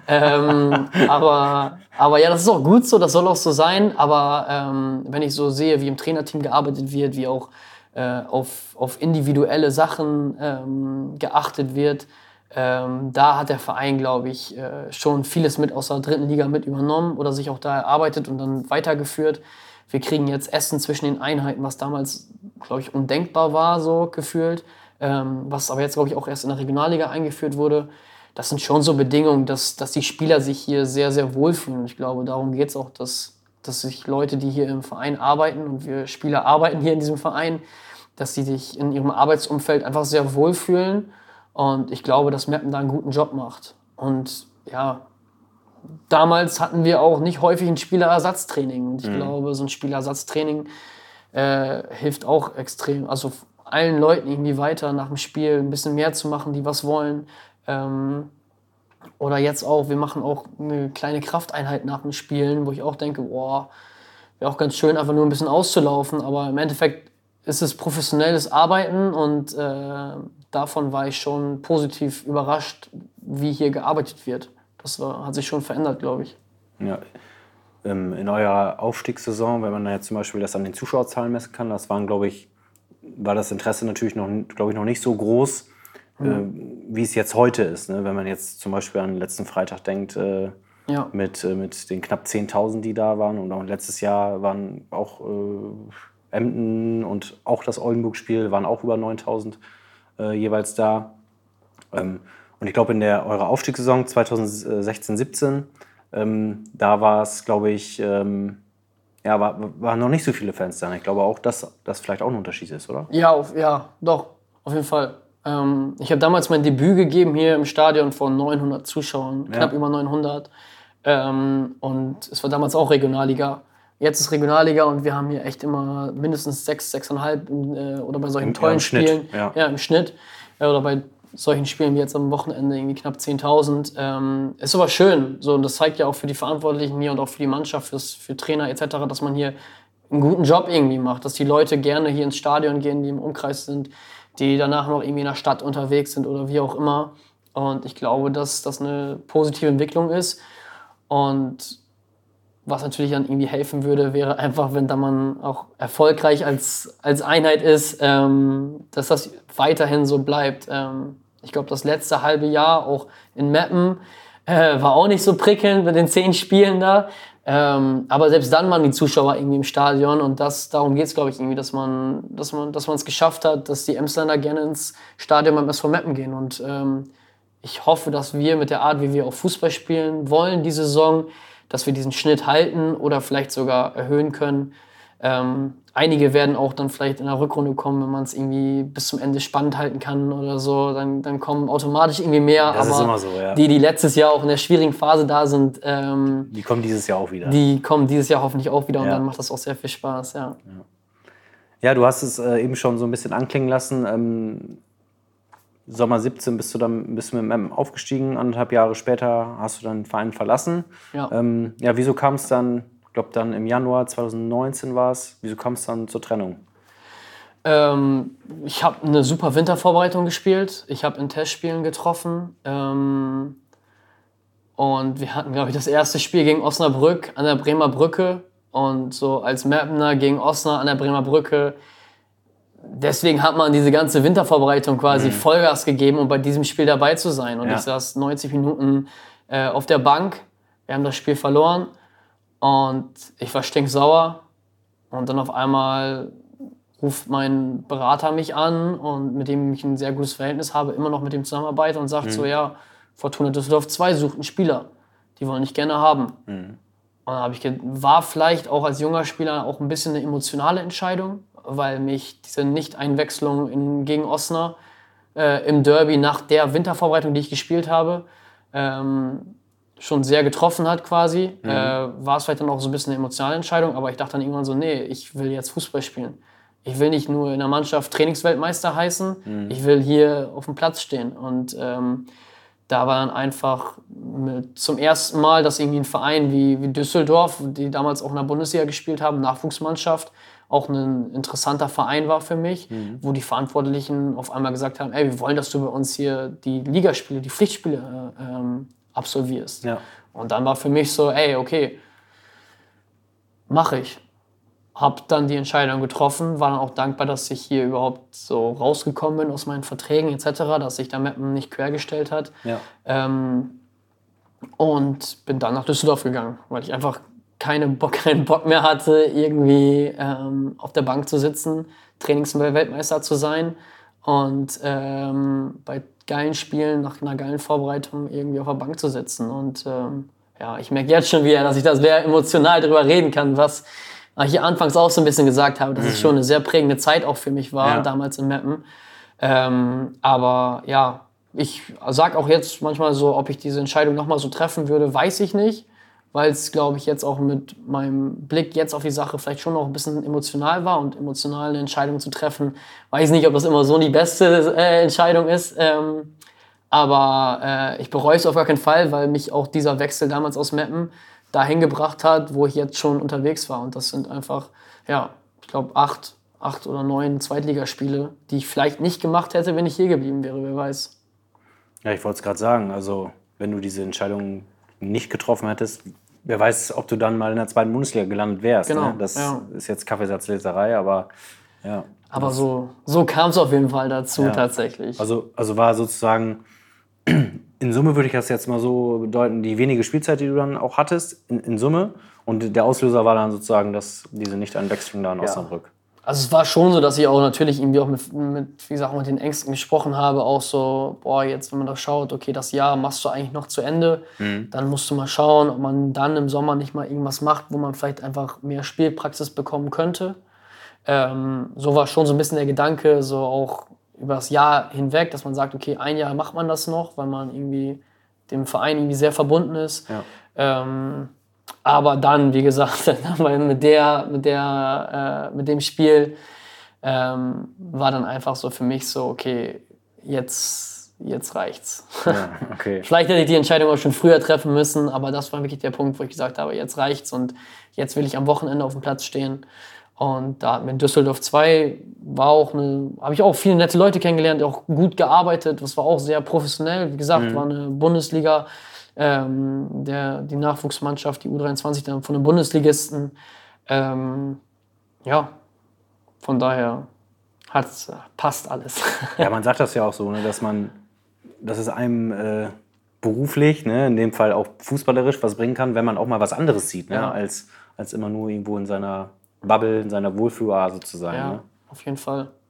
ähm, aber, aber ja, das ist auch gut so, das soll auch so sein, aber ähm, wenn ich so sehe, wie im Trainerteam gearbeitet wird, wie auch äh, auf, auf individuelle Sachen ähm, geachtet wird, Ähm, da hat der Verein, glaube ich, äh, schon vieles mit aus der dritten Liga mit übernommen oder sich auch da erarbeitet und dann weitergeführt. Wir kriegen jetzt Essen zwischen den Einheiten, was damals, glaube ich, undenkbar war, so gefühlt. Ähm, was aber jetzt, glaube ich, auch erst in der Regionalliga eingeführt wurde. Das sind schon so Bedingungen, dass, dass die Spieler sich hier sehr, sehr wohlfühlen. Und ich glaube, darum geht es auch, dass, dass sich Leute, die hier im Verein arbeiten und wir Spieler arbeiten hier in diesem Verein, dass sie sich in ihrem Arbeitsumfeld einfach sehr wohlfühlen. Und ich glaube, dass Meppen da einen guten Job macht. Und ja, damals hatten wir auch nicht häufig ein Spielerersatztraining. Und ich mhm. glaube, so ein Spielerersatztraining äh, hilft auch extrem. Also allen Leuten irgendwie weiter nach dem Spiel ein bisschen mehr zu machen, die was wollen. Ähm, oder jetzt auch, wir machen auch eine kleine Krafteinheit nach dem Spielen, wo ich auch denke, boah, wäre auch ganz schön, einfach nur ein bisschen auszulaufen. Aber im Endeffekt ist es professionelles Arbeiten und äh, davon war ich schon positiv überrascht, wie hier gearbeitet wird. Das war, hat sich schon verändert, glaube ich. Ja. In eurer Aufstiegssaison, wenn man da jetzt zum Beispiel das an den Zuschauerzahlen messen kann, das waren, glaube ich, war das Interesse natürlich noch, glaube ich, noch nicht so groß, mhm. äh, wie es jetzt heute ist. Ne? Wenn man jetzt zum Beispiel an den letzten Freitag denkt, äh, ja. mit, äh, mit den knapp zehntausend, die da waren. Und auch letztes Jahr waren auch äh, Emden und auch das Oldenburg-Spiel waren auch über neuntausend äh, jeweils da. Ähm, und ich glaube, in der eurer Aufstiegssaison zweitausendsechzehn siebzehn, ähm, da war es, glaube ich, ähm, ja, war, waren noch nicht so viele Fans da. Ich glaube auch, dass das vielleicht auch ein Unterschied ist, oder? Ja, auf, ja doch, auf jeden Fall. Ähm, ich habe damals mein Debüt gegeben hier im Stadion vor neunhundert Zuschauern, ja. knapp über neunhundert. Ähm, und es war damals auch Regionalliga. Jetzt ist Regionalliga und wir haben hier echt immer mindestens sechs, sechseinhalb äh, oder bei solchen Im, tollen ja, im Spielen. Schnitt, ja. ja, im Schnitt. Äh, oder bei solchen Spielen wie jetzt am Wochenende irgendwie knapp zehntausend. Ähm, ist aber schön. So, und das zeigt ja auch für die Verantwortlichen hier und auch für die Mannschaft, fürs, für Trainer et cetera, dass man hier einen guten Job irgendwie macht. Dass die Leute gerne hier ins Stadion gehen, die im Umkreis sind, die danach noch irgendwie in der Stadt unterwegs sind oder wie auch immer. Und ich glaube, dass das eine positive Entwicklung ist. Und was natürlich dann irgendwie helfen würde, wäre einfach, wenn da man auch erfolgreich als, als Einheit ist, ähm, dass das weiterhin so bleibt. Ähm, ich glaube, das letzte halbe Jahr auch in Meppen äh, war auch nicht so prickelnd mit den zehn Spielen da. Ähm, aber selbst dann waren die Zuschauer irgendwie im Stadion und das, darum geht es, glaube ich, irgendwie, dass man dass man, dass man es geschafft hat, dass die Emsländer gerne ins Stadion beim S V Meppen gehen. Und ähm, ich hoffe, dass wir mit der Art, wie wir auch Fußball spielen wollen, diese Saison, dass wir diesen Schnitt halten oder vielleicht sogar erhöhen können. Ähm, einige werden auch dann vielleicht in der Rückrunde kommen, wenn man es irgendwie bis zum Ende spannend halten kann oder so, dann, dann kommen automatisch irgendwie mehr. Das aber ist immer so, ja. Die, die letztes Jahr auch in der schwierigen Phase da sind, ähm, Die kommen dieses Jahr auch wieder. die kommen dieses Jahr hoffentlich auch wieder und Ja. dann macht das auch sehr viel Spaß, ja. Ja, du hast es äh, eben schon so ein bisschen anklingen lassen. Ähm, Sommer siebzehn bist du dann bist du mit Meppen aufgestiegen, anderthalb Jahre später hast du dann den Verein verlassen. Ja. Ähm, ja, wieso kam es dann, ich glaube dann im Januar zwanzig neunzehn war es, wieso kam es dann zur Trennung? Ähm, ich habe eine super Wintervorbereitung gespielt. Ich habe in Testspielen getroffen. Ähm, und wir hatten, glaube ich, das erste Spiel gegen Osnabrück an der Bremer Brücke. Und so als Mappener gegen Osnabrück an der Bremer Brücke. Deswegen hat man diese ganze Wintervorbereitung quasi mhm. Vollgas gegeben, um bei diesem Spiel dabei zu sein. Und Ja. ich saß neunzig Minuten äh, auf der Bank. Wir haben das Spiel verloren. Und ich war stinksauer. Und dann auf einmal ruft mein Berater mich an und mit dem ich ein sehr gutes Verhältnis habe, immer noch mit dem zusammenarbeite und sagt mhm. so, ja, Fortuna Düsseldorf zwei sucht einen Spieler, die wollen dich gerne haben. Mhm. Und dann habe ich ge- war vielleicht auch als junger Spieler auch ein bisschen eine emotionale Entscheidung, weil mich diese Nicht-Einwechslung in, gegen Osnabrück äh, im Derby nach der Wintervorbereitung, die ich gespielt habe, ähm, schon sehr getroffen hat quasi. Mhm. Äh, war es vielleicht dann auch so ein bisschen eine emotionale Entscheidung, aber ich dachte dann irgendwann so, nee, ich will jetzt Fußball spielen. Ich will nicht nur in der Mannschaft Trainingsweltmeister heißen, mhm. ich will hier auf dem Platz stehen. Und ähm, da war dann einfach mit, zum ersten Mal, dass irgendwie ein Verein wie, wie Düsseldorf, die damals auch in der Bundesliga gespielt haben, Nachwuchsmannschaft, auch ein interessanter Verein war für mich, mhm. wo die Verantwortlichen auf einmal gesagt haben, ey, wir wollen, dass du bei uns hier die Ligaspiele, die Pflichtspiele äh, ähm, absolvierst. Ja. Und dann war für mich so, ey, okay, mache ich. Hab dann die Entscheidung getroffen, war dann auch dankbar, dass ich hier überhaupt so rausgekommen bin aus meinen Verträgen et cetera, dass sich da Meppen nicht quergestellt hat. Ja. Ähm, und bin dann nach Düsseldorf gegangen, weil ich einfach keine Bock, keinen Bock mehr hatte, irgendwie ähm, auf der Bank zu sitzen, Trainingsweltmeister zu sein und ähm, bei geilen Spielen, nach einer geilen Vorbereitung irgendwie auf der Bank zu sitzen. Und ähm, ja, ich merke jetzt schon wieder, dass ich da sehr emotional drüber reden kann, was ich hier anfangs auch so ein bisschen gesagt habe, dass mhm. es schon eine sehr prägende Zeit auch für mich war, ja. damals in Meppen. Ähm, aber ja, ich sage auch jetzt manchmal so, ob ich diese Entscheidung nochmal so treffen würde, weiß ich nicht, weil es, glaube ich, jetzt auch mit meinem Blick jetzt auf die Sache vielleicht schon noch ein bisschen emotional war und emotional eine Entscheidung zu treffen, weiß nicht, ob das immer so die beste äh, Entscheidung ist. Ähm, aber äh, ich bereue es auf gar keinen Fall, weil mich auch dieser Wechsel damals aus Meppen dahin gebracht hat, wo ich jetzt schon unterwegs war. Und das sind einfach, ja, ich glaube, acht, acht oder neun Zweitligaspiele, die ich vielleicht nicht gemacht hätte, wenn ich hier geblieben wäre, wer weiß. Ja, ich wollte es gerade sagen, also wenn du diese Entscheidung nicht getroffen hättest, wer weiß, ob du dann mal in der zweiten Bundesliga gelandet wärst. Genau, ne? Das ja. ist jetzt Kaffeesatzleserei, aber ja. Aber so, so kam es auf jeden Fall dazu, ja. tatsächlich. Also, also war sozusagen, in Summe würde ich das jetzt mal so bedeuten, die wenige Spielzeit, die du dann auch hattest, in, in Summe. Und der Auslöser war dann sozusagen dass diese Nicht-Einwechslung da in Osnabrück. Ja. Also es war schon so, dass ich auch natürlich irgendwie auch mit, mit, wie gesagt, mit den Ängsten gesprochen habe, auch so, boah, jetzt, wenn man da schaut, okay, das Jahr machst du eigentlich noch zu Ende, mhm. dann musst du mal schauen, ob man dann im Sommer nicht mal irgendwas macht, wo man vielleicht einfach mehr Spielpraxis bekommen könnte. Ähm, so war schon so ein bisschen der Gedanke, so auch über das Jahr hinweg, dass man sagt, okay, ein Jahr macht man das noch, weil man irgendwie dem Verein irgendwie sehr verbunden ist. Ja. Ähm, aber dann, wie gesagt, mit, der, mit, der, äh, mit dem Spiel ähm, war dann einfach so für mich so, okay, jetzt, jetzt reicht's. Ja, okay. Vielleicht hätte ich die Entscheidung auch schon früher treffen müssen, aber das war wirklich der Punkt, wo ich gesagt habe, jetzt reicht's und jetzt will ich am Wochenende auf dem Platz stehen. Und da mit Düsseldorf zwei war auch eine, habe ich auch viele nette Leute kennengelernt, auch gut gearbeitet. Das war auch sehr professionell. Wie gesagt, mhm. war eine Bundesliga, ähm, der, die Nachwuchsmannschaft, die U dreiundzwanzig dann von den Bundesligisten. Ähm, ja, von daher hat's, passt alles. Ja, man sagt das ja auch so, ne, dass man, dass es einem äh, beruflich, ne, in dem Fall auch fußballerisch was bringen kann, wenn man auch mal was anderes sieht, ne, ja. als, als immer nur irgendwo in seiner Bubble, in seiner Wohlfühloase zu sein. Ja, ne? auf jeden Fall.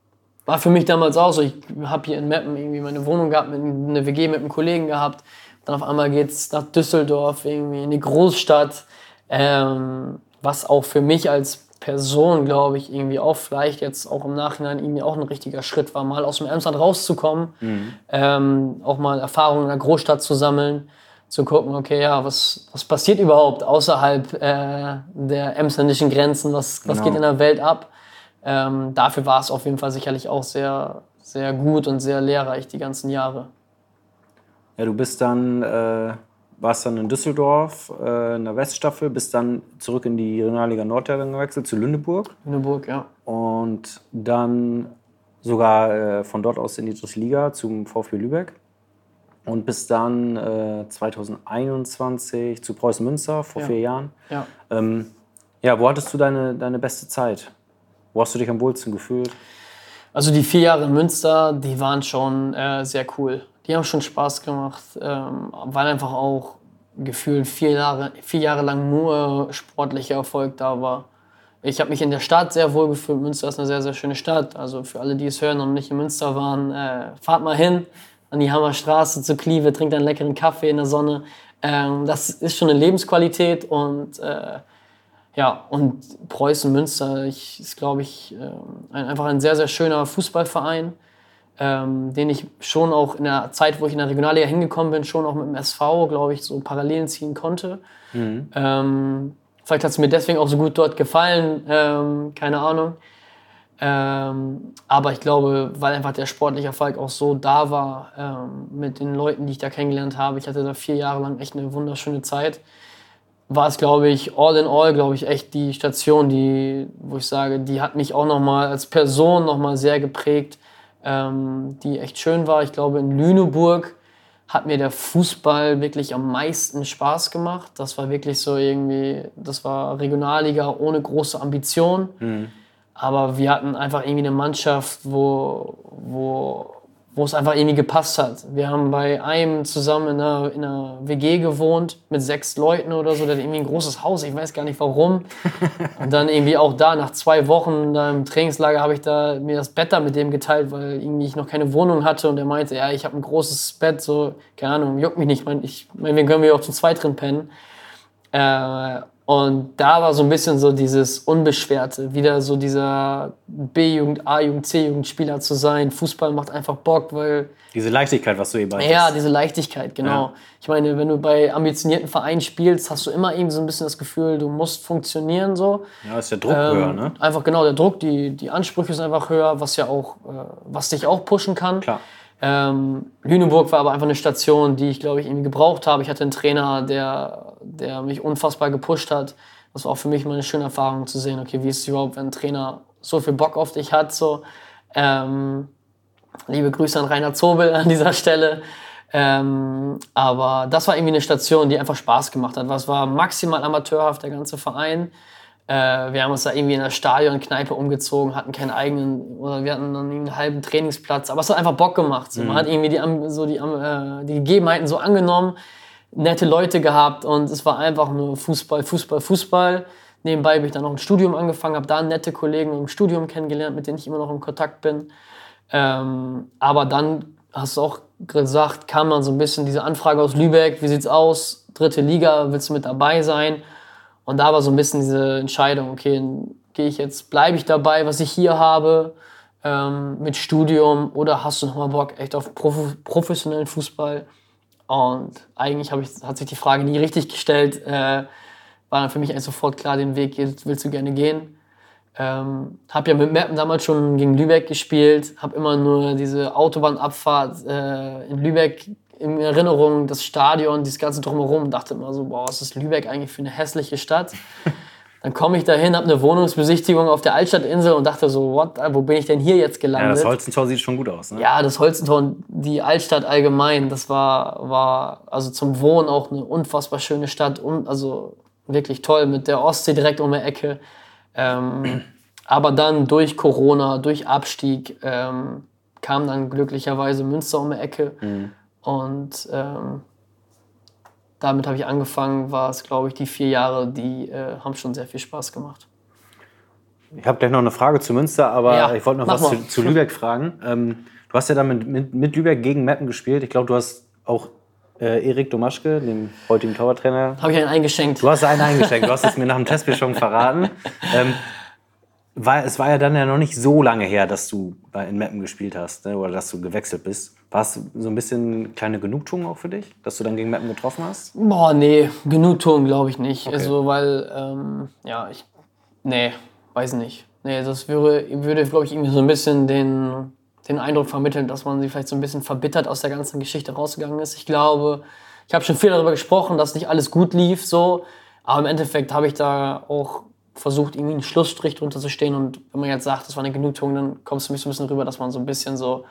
war für mich damals auch so. Ich habe hier in Meppen irgendwie meine Wohnung gehabt, eine W G mit einem Kollegen gehabt. Dann auf einmal geht's nach Düsseldorf, irgendwie in die Großstadt. Ähm, was auch für mich als Person, glaube ich, irgendwie auch vielleicht jetzt auch im Nachhinein irgendwie auch ein richtiger Schritt war, mal aus dem Emsland rauszukommen, mhm. ähm, auch mal Erfahrungen in der Großstadt zu sammeln, zu gucken, okay, ja, was, was passiert überhaupt außerhalb äh, der emsländischen Grenzen, was, was genau. geht in der Welt ab. Ähm, dafür war es auf jeden Fall sicherlich auch sehr, sehr gut und sehr lehrreich die ganzen Jahre. Ja, du bist dann, äh, warst dann in Düsseldorf äh, in der Weststaffel, bist dann zurück in die Regionalliga Nord gewechselt, zu Lüneburg. Lüneburg, ja. Und dann sogar äh, von dort aus in die dritte Liga zum VfB Lübeck. Und bis dann äh, zwanzig einundzwanzig zu Preußen Münster, vor ja. vier Jahren. Ja. Ähm, ja, wo hattest du deine, deine beste Zeit? Wo hast du dich am wohlsten gefühlt? Also die vier Jahre in Münster, die waren schon äh, sehr cool. Die haben schon Spaß gemacht, ähm, weil einfach auch gefühlt vier Jahre, vier Jahre lang nur sportlicher Erfolg da war. Ich habe mich in der Stadt sehr wohl gefühlt. Münster ist eine sehr, sehr schöne Stadt. Also für alle, die es hören und nicht in Münster waren, äh, fahrt mal hin an die Hammerstraße zu Kliewe, trinkt einen leckeren Kaffee in der Sonne. Ähm, das ist schon eine Lebensqualität und äh, ja, und Preußen Münster ich, ist, glaube ich, äh, ein, einfach ein sehr, sehr schöner Fußballverein, ähm, den ich schon auch in der Zeit, wo ich in der Regionalliga hingekommen bin, schon auch mit dem S V, glaube ich, so Parallelen ziehen konnte. Mhm. Ähm, vielleicht hat es mir deswegen auch so gut dort gefallen, ähm, keine Ahnung. Ähm, aber ich glaube, weil einfach der sportliche Erfolg auch so da war ähm, mit den Leuten, die ich da kennengelernt habe, ich hatte da vier Jahre lang echt eine wunderschöne Zeit, war es, glaube ich, all in all, glaube ich, echt die Station, die, wo ich sage, die hat mich auch nochmal als Person nochmal sehr geprägt, ähm, die echt schön war. Ich glaube, in Lüneburg hat mir der Fußball wirklich am meisten Spaß gemacht. Das war wirklich so irgendwie, das war Regionalliga ohne große Ambition. Mhm. Aber wir hatten einfach irgendwie eine Mannschaft, wo, wo, wo es einfach irgendwie gepasst hat. Wir haben bei einem zusammen in einer, in einer W G gewohnt mit sechs Leuten oder so. Der hat irgendwie ein großes Haus, ich weiß gar nicht warum. Und dann irgendwie auch da, nach zwei Wochen da im Trainingslager, habe ich da mir das Bett da mit dem geteilt, weil irgendwie ich noch keine Wohnung hatte. Und er meinte, ja, ich habe ein großes Bett, so, keine Ahnung, juckt mich nicht. Ich meine, wir können wir auch zu zweit drin pennen. Äh, Und da war so ein bisschen so dieses Unbeschwerte, wieder so dieser B-Jugend, A-Jugend, C-Jugend-Spieler zu sein. Fußball macht einfach Bock, weil... Diese Leichtigkeit, was du eben meintest. Ja, diese Leichtigkeit, genau. Ja. Ich meine, wenn du bei ambitionierten Vereinen spielst, hast du immer irgendwie so ein bisschen das Gefühl, du musst funktionieren so. Ja, ist der Druck ähm, höher, ne? Einfach genau, der Druck, die, die Ansprüche sind einfach höher, was ja auch, äh, was dich auch pushen kann. Klar. Ähm, Lüneburg war aber einfach eine Station, die ich, glaube ich, irgendwie gebraucht habe. Ich hatte einen Trainer, der, der mich unfassbar gepusht hat. Das war auch für mich mal eine schöne Erfahrung zu sehen, okay, wie ist es überhaupt, wenn ein Trainer so viel Bock auf dich hat. So. Ähm, liebe Grüße an Rainer Zobel an dieser Stelle. Ähm, aber das war irgendwie eine Station, die einfach Spaß gemacht hat. Es war maximal amateurhaft, der ganze Verein. Wir haben uns da irgendwie in der Stadionkneipe umgezogen, hatten keinen eigenen, oder wir hatten dann einen halben Trainingsplatz. Aber es hat einfach Bock gemacht. So. Man hat irgendwie die, so die, äh, die Gegebenheiten so angenommen, nette Leute gehabt und es war einfach nur Fußball, Fußball, Fußball. Nebenbei habe ich dann noch ein Studium angefangen, habe da nette Kollegen im Studium kennengelernt, mit denen ich immer noch in Kontakt bin. Ähm, aber dann, hast du auch gesagt, kam dann so ein bisschen diese Anfrage aus Lübeck, wie sieht's aus? Dritte Liga, willst du mit dabei sein? Und da war so ein bisschen diese Entscheidung, okay, gehe ich jetzt, bleibe ich dabei, was ich hier habe, ähm, mit Studium, oder hast du nochmal Bock echt auf prof- professionellen Fußball? Und eigentlich hab ich, hat sich die Frage nie richtig gestellt, äh, war dann für mich eigentlich sofort klar, den Weg willst du gerne gehen. Ähm, hab ja mit Meppen damals schon gegen Lübeck gespielt, hab immer nur diese Autobahnabfahrt äh, in Lübeck in Erinnerung, das Stadion, dieses ganze Drumherum, und dachte immer so, boah, was ist Lübeck eigentlich für eine hässliche Stadt? Dann komme ich da hin, habe eine Wohnungsbesichtigung auf der Altstadtinsel und dachte so, what, wo bin ich denn hier jetzt gelandet? Ja, das Holstentor sieht schon gut aus, ne? Ja, das Holstentor und die Altstadt allgemein, das war, war also zum Wohnen auch eine unfassbar schöne Stadt, und also wirklich toll, mit der Ostsee direkt um die Ecke. Ähm, aber dann durch Corona, durch Abstieg, ähm, kam dann glücklicherweise Münster um die Ecke. Mhm. Und ähm, damit habe ich angefangen, war es, glaube ich, die vier Jahre, die äh, haben schon sehr viel Spaß gemacht. Ich habe gleich noch eine Frage zu Münster, aber Ja, ich wollte noch mach was mal. zu, zu Lübeck fragen. Ähm, du hast ja dann mit, mit, mit Lübeck gegen Meppen gespielt. Ich glaube, du hast auch äh, Erik Domaschke, dem heutigen Torwarttrainer. Habe ich einen eingeschenkt. Du hast einen eingeschenkt. Du hast es mir nach dem Testspiel schon verraten. Ähm, war, es war ja dann ja noch nicht so lange her, dass du bei, in Meppen gespielt hast, ne? Oder dass du gewechselt bist. War es so ein bisschen kleine Genugtuung auch für dich, dass du dann gegen Meppen getroffen hast? Boah, nee, Genugtuung glaube ich nicht. Okay. Also, weil, ähm, ja, ich, nee, weiß nicht. Nee, das würde, würde glaube ich, irgendwie so ein bisschen den, den Eindruck vermitteln, dass man sich vielleicht so ein bisschen verbittert aus der ganzen Geschichte rausgegangen ist. Ich glaube, ich habe schon viel darüber gesprochen, dass nicht alles gut lief, so. Aber im Endeffekt habe ich da auch versucht, irgendwie einen Schlussstrich drunter zu stehen. Und wenn man jetzt sagt, das war eine Genugtuung, dann kommt es für mich so ein bisschen rüber, dass man so ein bisschen so,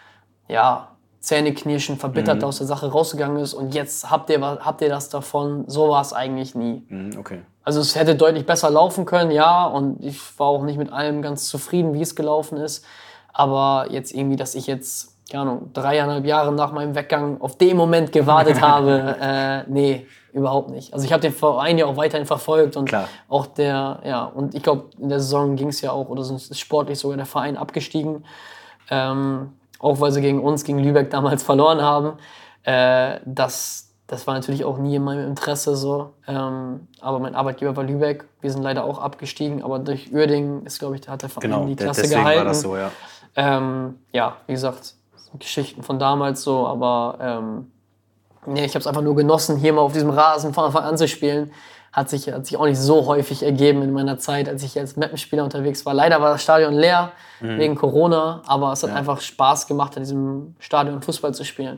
ja, Zähneknirschen, verbittert aus der Sache rausgegangen ist. Und jetzt habt ihr, habt ihr das davon. So war es eigentlich nie. Mhm, okay. Also es hätte deutlich besser laufen können, ja. Und ich war auch nicht mit allem ganz zufrieden, wie es gelaufen ist. Aber jetzt irgendwie, dass ich jetzt, keine Ahnung, dreieinhalb Jahre nach meinem Weggang auf den Moment gewartet habe, äh, nee, überhaupt nicht. Also ich habe den Verein ja auch weiterhin verfolgt und Klar. auch der, ja, und ich glaube, in der Saison ging es ja auch, oder ist sportlich sogar der Verein abgestiegen. Ähm, auch weil sie gegen uns, gegen Lübeck damals verloren haben. Äh, das, das war natürlich auch nie in meinem Interesse so. Ähm, aber mein Arbeitgeber war Lübeck. Wir sind leider auch abgestiegen, aber durch Uerdingen ist, glaube ich, hat der Verein Genau, die de- Klasse deswegen gehalten. war das so, ja. Ähm, ja, wie gesagt, das sind Geschichten von damals so, aber ähm, nee, ich habe es einfach nur genossen, hier mal auf diesem Rasen von Anfang an zu spielen. Hat sich, hat sich auch nicht so häufig ergeben in meiner Zeit, als ich als Mappenspieler unterwegs war. Leider war das Stadion leer Mhm. wegen Corona, aber es hat einfach Spaß gemacht, in diesem Stadion Fußball zu spielen.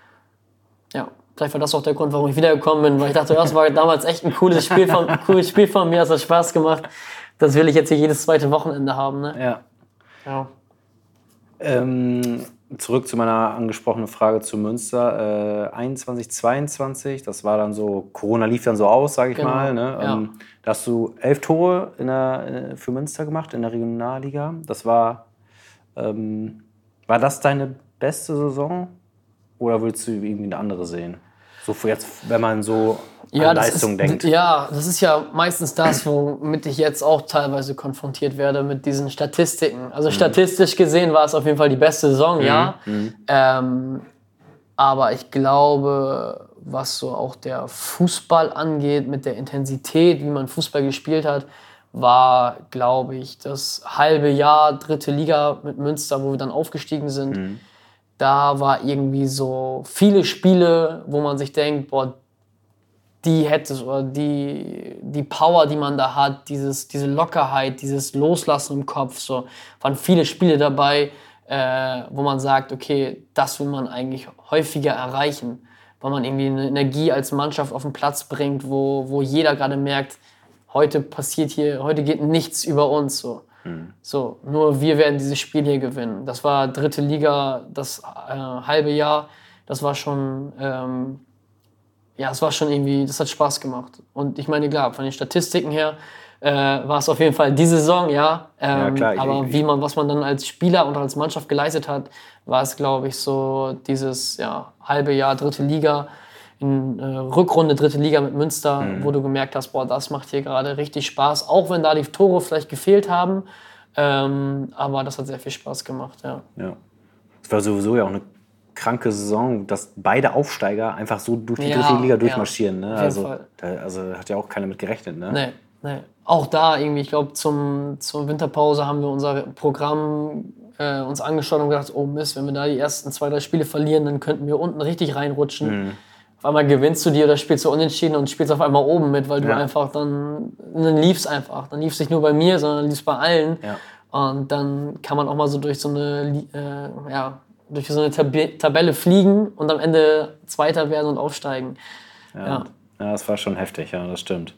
Ja, vielleicht war das auch der Grund, warum ich wiedergekommen bin, weil ich dachte, das war damals echt ein cooles Spiel von, cooles Spiel von mir, es hat Spaß gemacht. Das will ich jetzt hier jedes zweite Wochenende haben. Ne? Ja. Ja. Ähm, zurück zu meiner angesprochenen Frage zu Münster. Äh, einundzwanzig, zweiundzwanzig, das war dann so, Corona lief dann so aus, sage ich Genau, mal. Ne? ja. Ähm, da hast du elf Tore in der, äh, für Münster gemacht, in der Regionalliga. Das war, ähm, war das deine beste Saison? Oder willst du irgendwie eine andere sehen? So für jetzt, wenn man so an Ja, das Leistung ist, denkt. ja, das ist ja meistens das, womit ich jetzt auch teilweise konfrontiert werde mit diesen Statistiken. Also statistisch gesehen war es auf jeden Fall die beste Saison, ja. Ähm, aber ich glaube, was so auch der Fußball angeht, mit der Intensität, wie man Fußball gespielt hat, war, glaube ich, das halbe Jahr dritte Liga mit Münster, wo wir dann aufgestiegen sind. Da war irgendwie so viele Spiele, wo man sich denkt, boah, die hätte oder die, die Power, die man da hat, dieses, diese Lockerheit, dieses Loslassen im Kopf, so waren viele Spiele dabei, äh, wo man sagt, okay, das will man eigentlich häufiger erreichen, weil man irgendwie eine Energie als Mannschaft auf den Platz bringt, wo, wo jeder gerade merkt, heute passiert hier, heute geht nichts über uns, so. So, nur wir werden dieses Spiel hier gewinnen. Das war dritte Liga, das äh, halbe Jahr, das war schon, ähm, ja, es war schon irgendwie, das hat Spaß gemacht. Und ich meine, klar, von den Statistiken her äh, war es auf jeden Fall diese Saison, ja. Ähm, Ja, klar, ich- aber ich- wie man, was man dann als Spieler und als Mannschaft geleistet hat, war es, glaube ich, so dieses ja, halbe Jahr dritte Liga, in äh, Rückrunde dritte Liga mit Münster, wo du gemerkt hast, boah, das macht hier gerade richtig Spaß, auch wenn da die Tore vielleicht gefehlt haben. Ähm, aber das hat sehr viel Spaß gemacht, ja. Ja. Es war sowieso ja auch eine kranke Saison, dass beide Aufsteiger einfach so durch die Ja, dritte Liga ja, durchmarschieren. Ne? auf jeden Also, Fall. da, also hat ja auch keiner mit gerechnet. Ne? Nee, nee. Auch da irgendwie, ich glaube, zum, zur Winterpause haben wir unser Programm äh, uns angeschaut und gedacht, oh Mist, wenn wir da die ersten zwei, drei Spiele verlieren, dann könnten wir unten richtig reinrutschen. Auf einmal gewinnst du die oder spielst du unentschieden und spielst auf einmal oben mit, weil du Ja. einfach dann, dann lief's einfach. Dann lief's nicht nur bei mir, sondern lief's bei allen. Ja. Und dann kann man auch mal so durch so eine, Li- äh, ja, durch so eine Tab- Tabelle fliegen und am Ende Zweiter werden und aufsteigen. Ja. Ja. Ja, das war schon heftig, ja, das stimmt.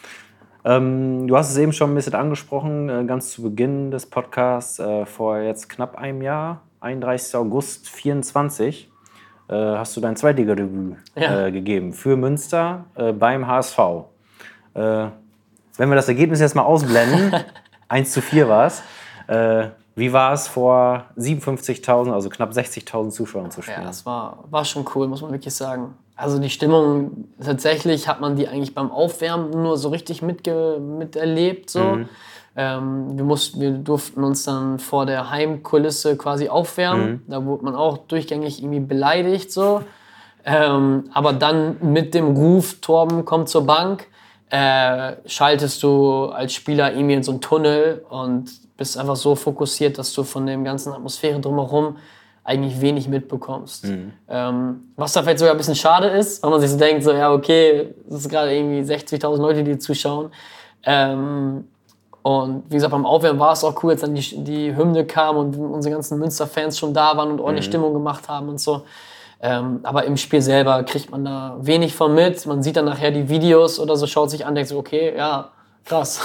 Ähm, du hast es eben schon ein bisschen angesprochen, äh, ganz zu Beginn des Podcasts, äh, vor jetzt knapp einem Jahr, einunddreißigster August vierundzwanzig, äh, hast du dein Zweitligadebüt Ja. äh, gegeben für Münster äh, beim H S V. Äh, wenn wir das Ergebnis jetzt mal ausblenden, eins zu vier war es. Äh, wie war es, vor siebenundfünfzigtausend, also knapp sechzigtausend Zuschauern zu spielen? Ja, das war, war schon cool, muss man wirklich sagen. Also die Stimmung, tatsächlich hat man die eigentlich beim Aufwärmen nur so richtig mitge miterlebt. So. Ähm, wir, mussten, wir durften uns dann vor der Heimkulisse quasi aufwärmen. Mhm. Da wurde man auch durchgängig irgendwie beleidigt. So. Ähm, aber dann mit dem Ruf, Torben kommt zur Bank, äh, schaltest du als Spieler irgendwie in so einen Tunnel und bist einfach so fokussiert, dass du von der ganzen Atmosphäre drumherum eigentlich wenig mitbekommst. Mhm. Ähm, was da vielleicht sogar ein bisschen schade ist, weil man sich so denkt, so, ja okay, es ist gerade irgendwie sechzigtausend Leute, die zuschauen. Ähm, und wie gesagt, beim Aufwärmen war es auch cool, als dann die, die Hymne kam und unsere ganzen Münster-Fans schon da waren und ordentlich mhm. Stimmung gemacht haben und so. Ähm, aber im Spiel selber kriegt man da wenig von mit. Man sieht dann nachher die Videos oder so, schaut sich an, denkt so, okay, ja, krass.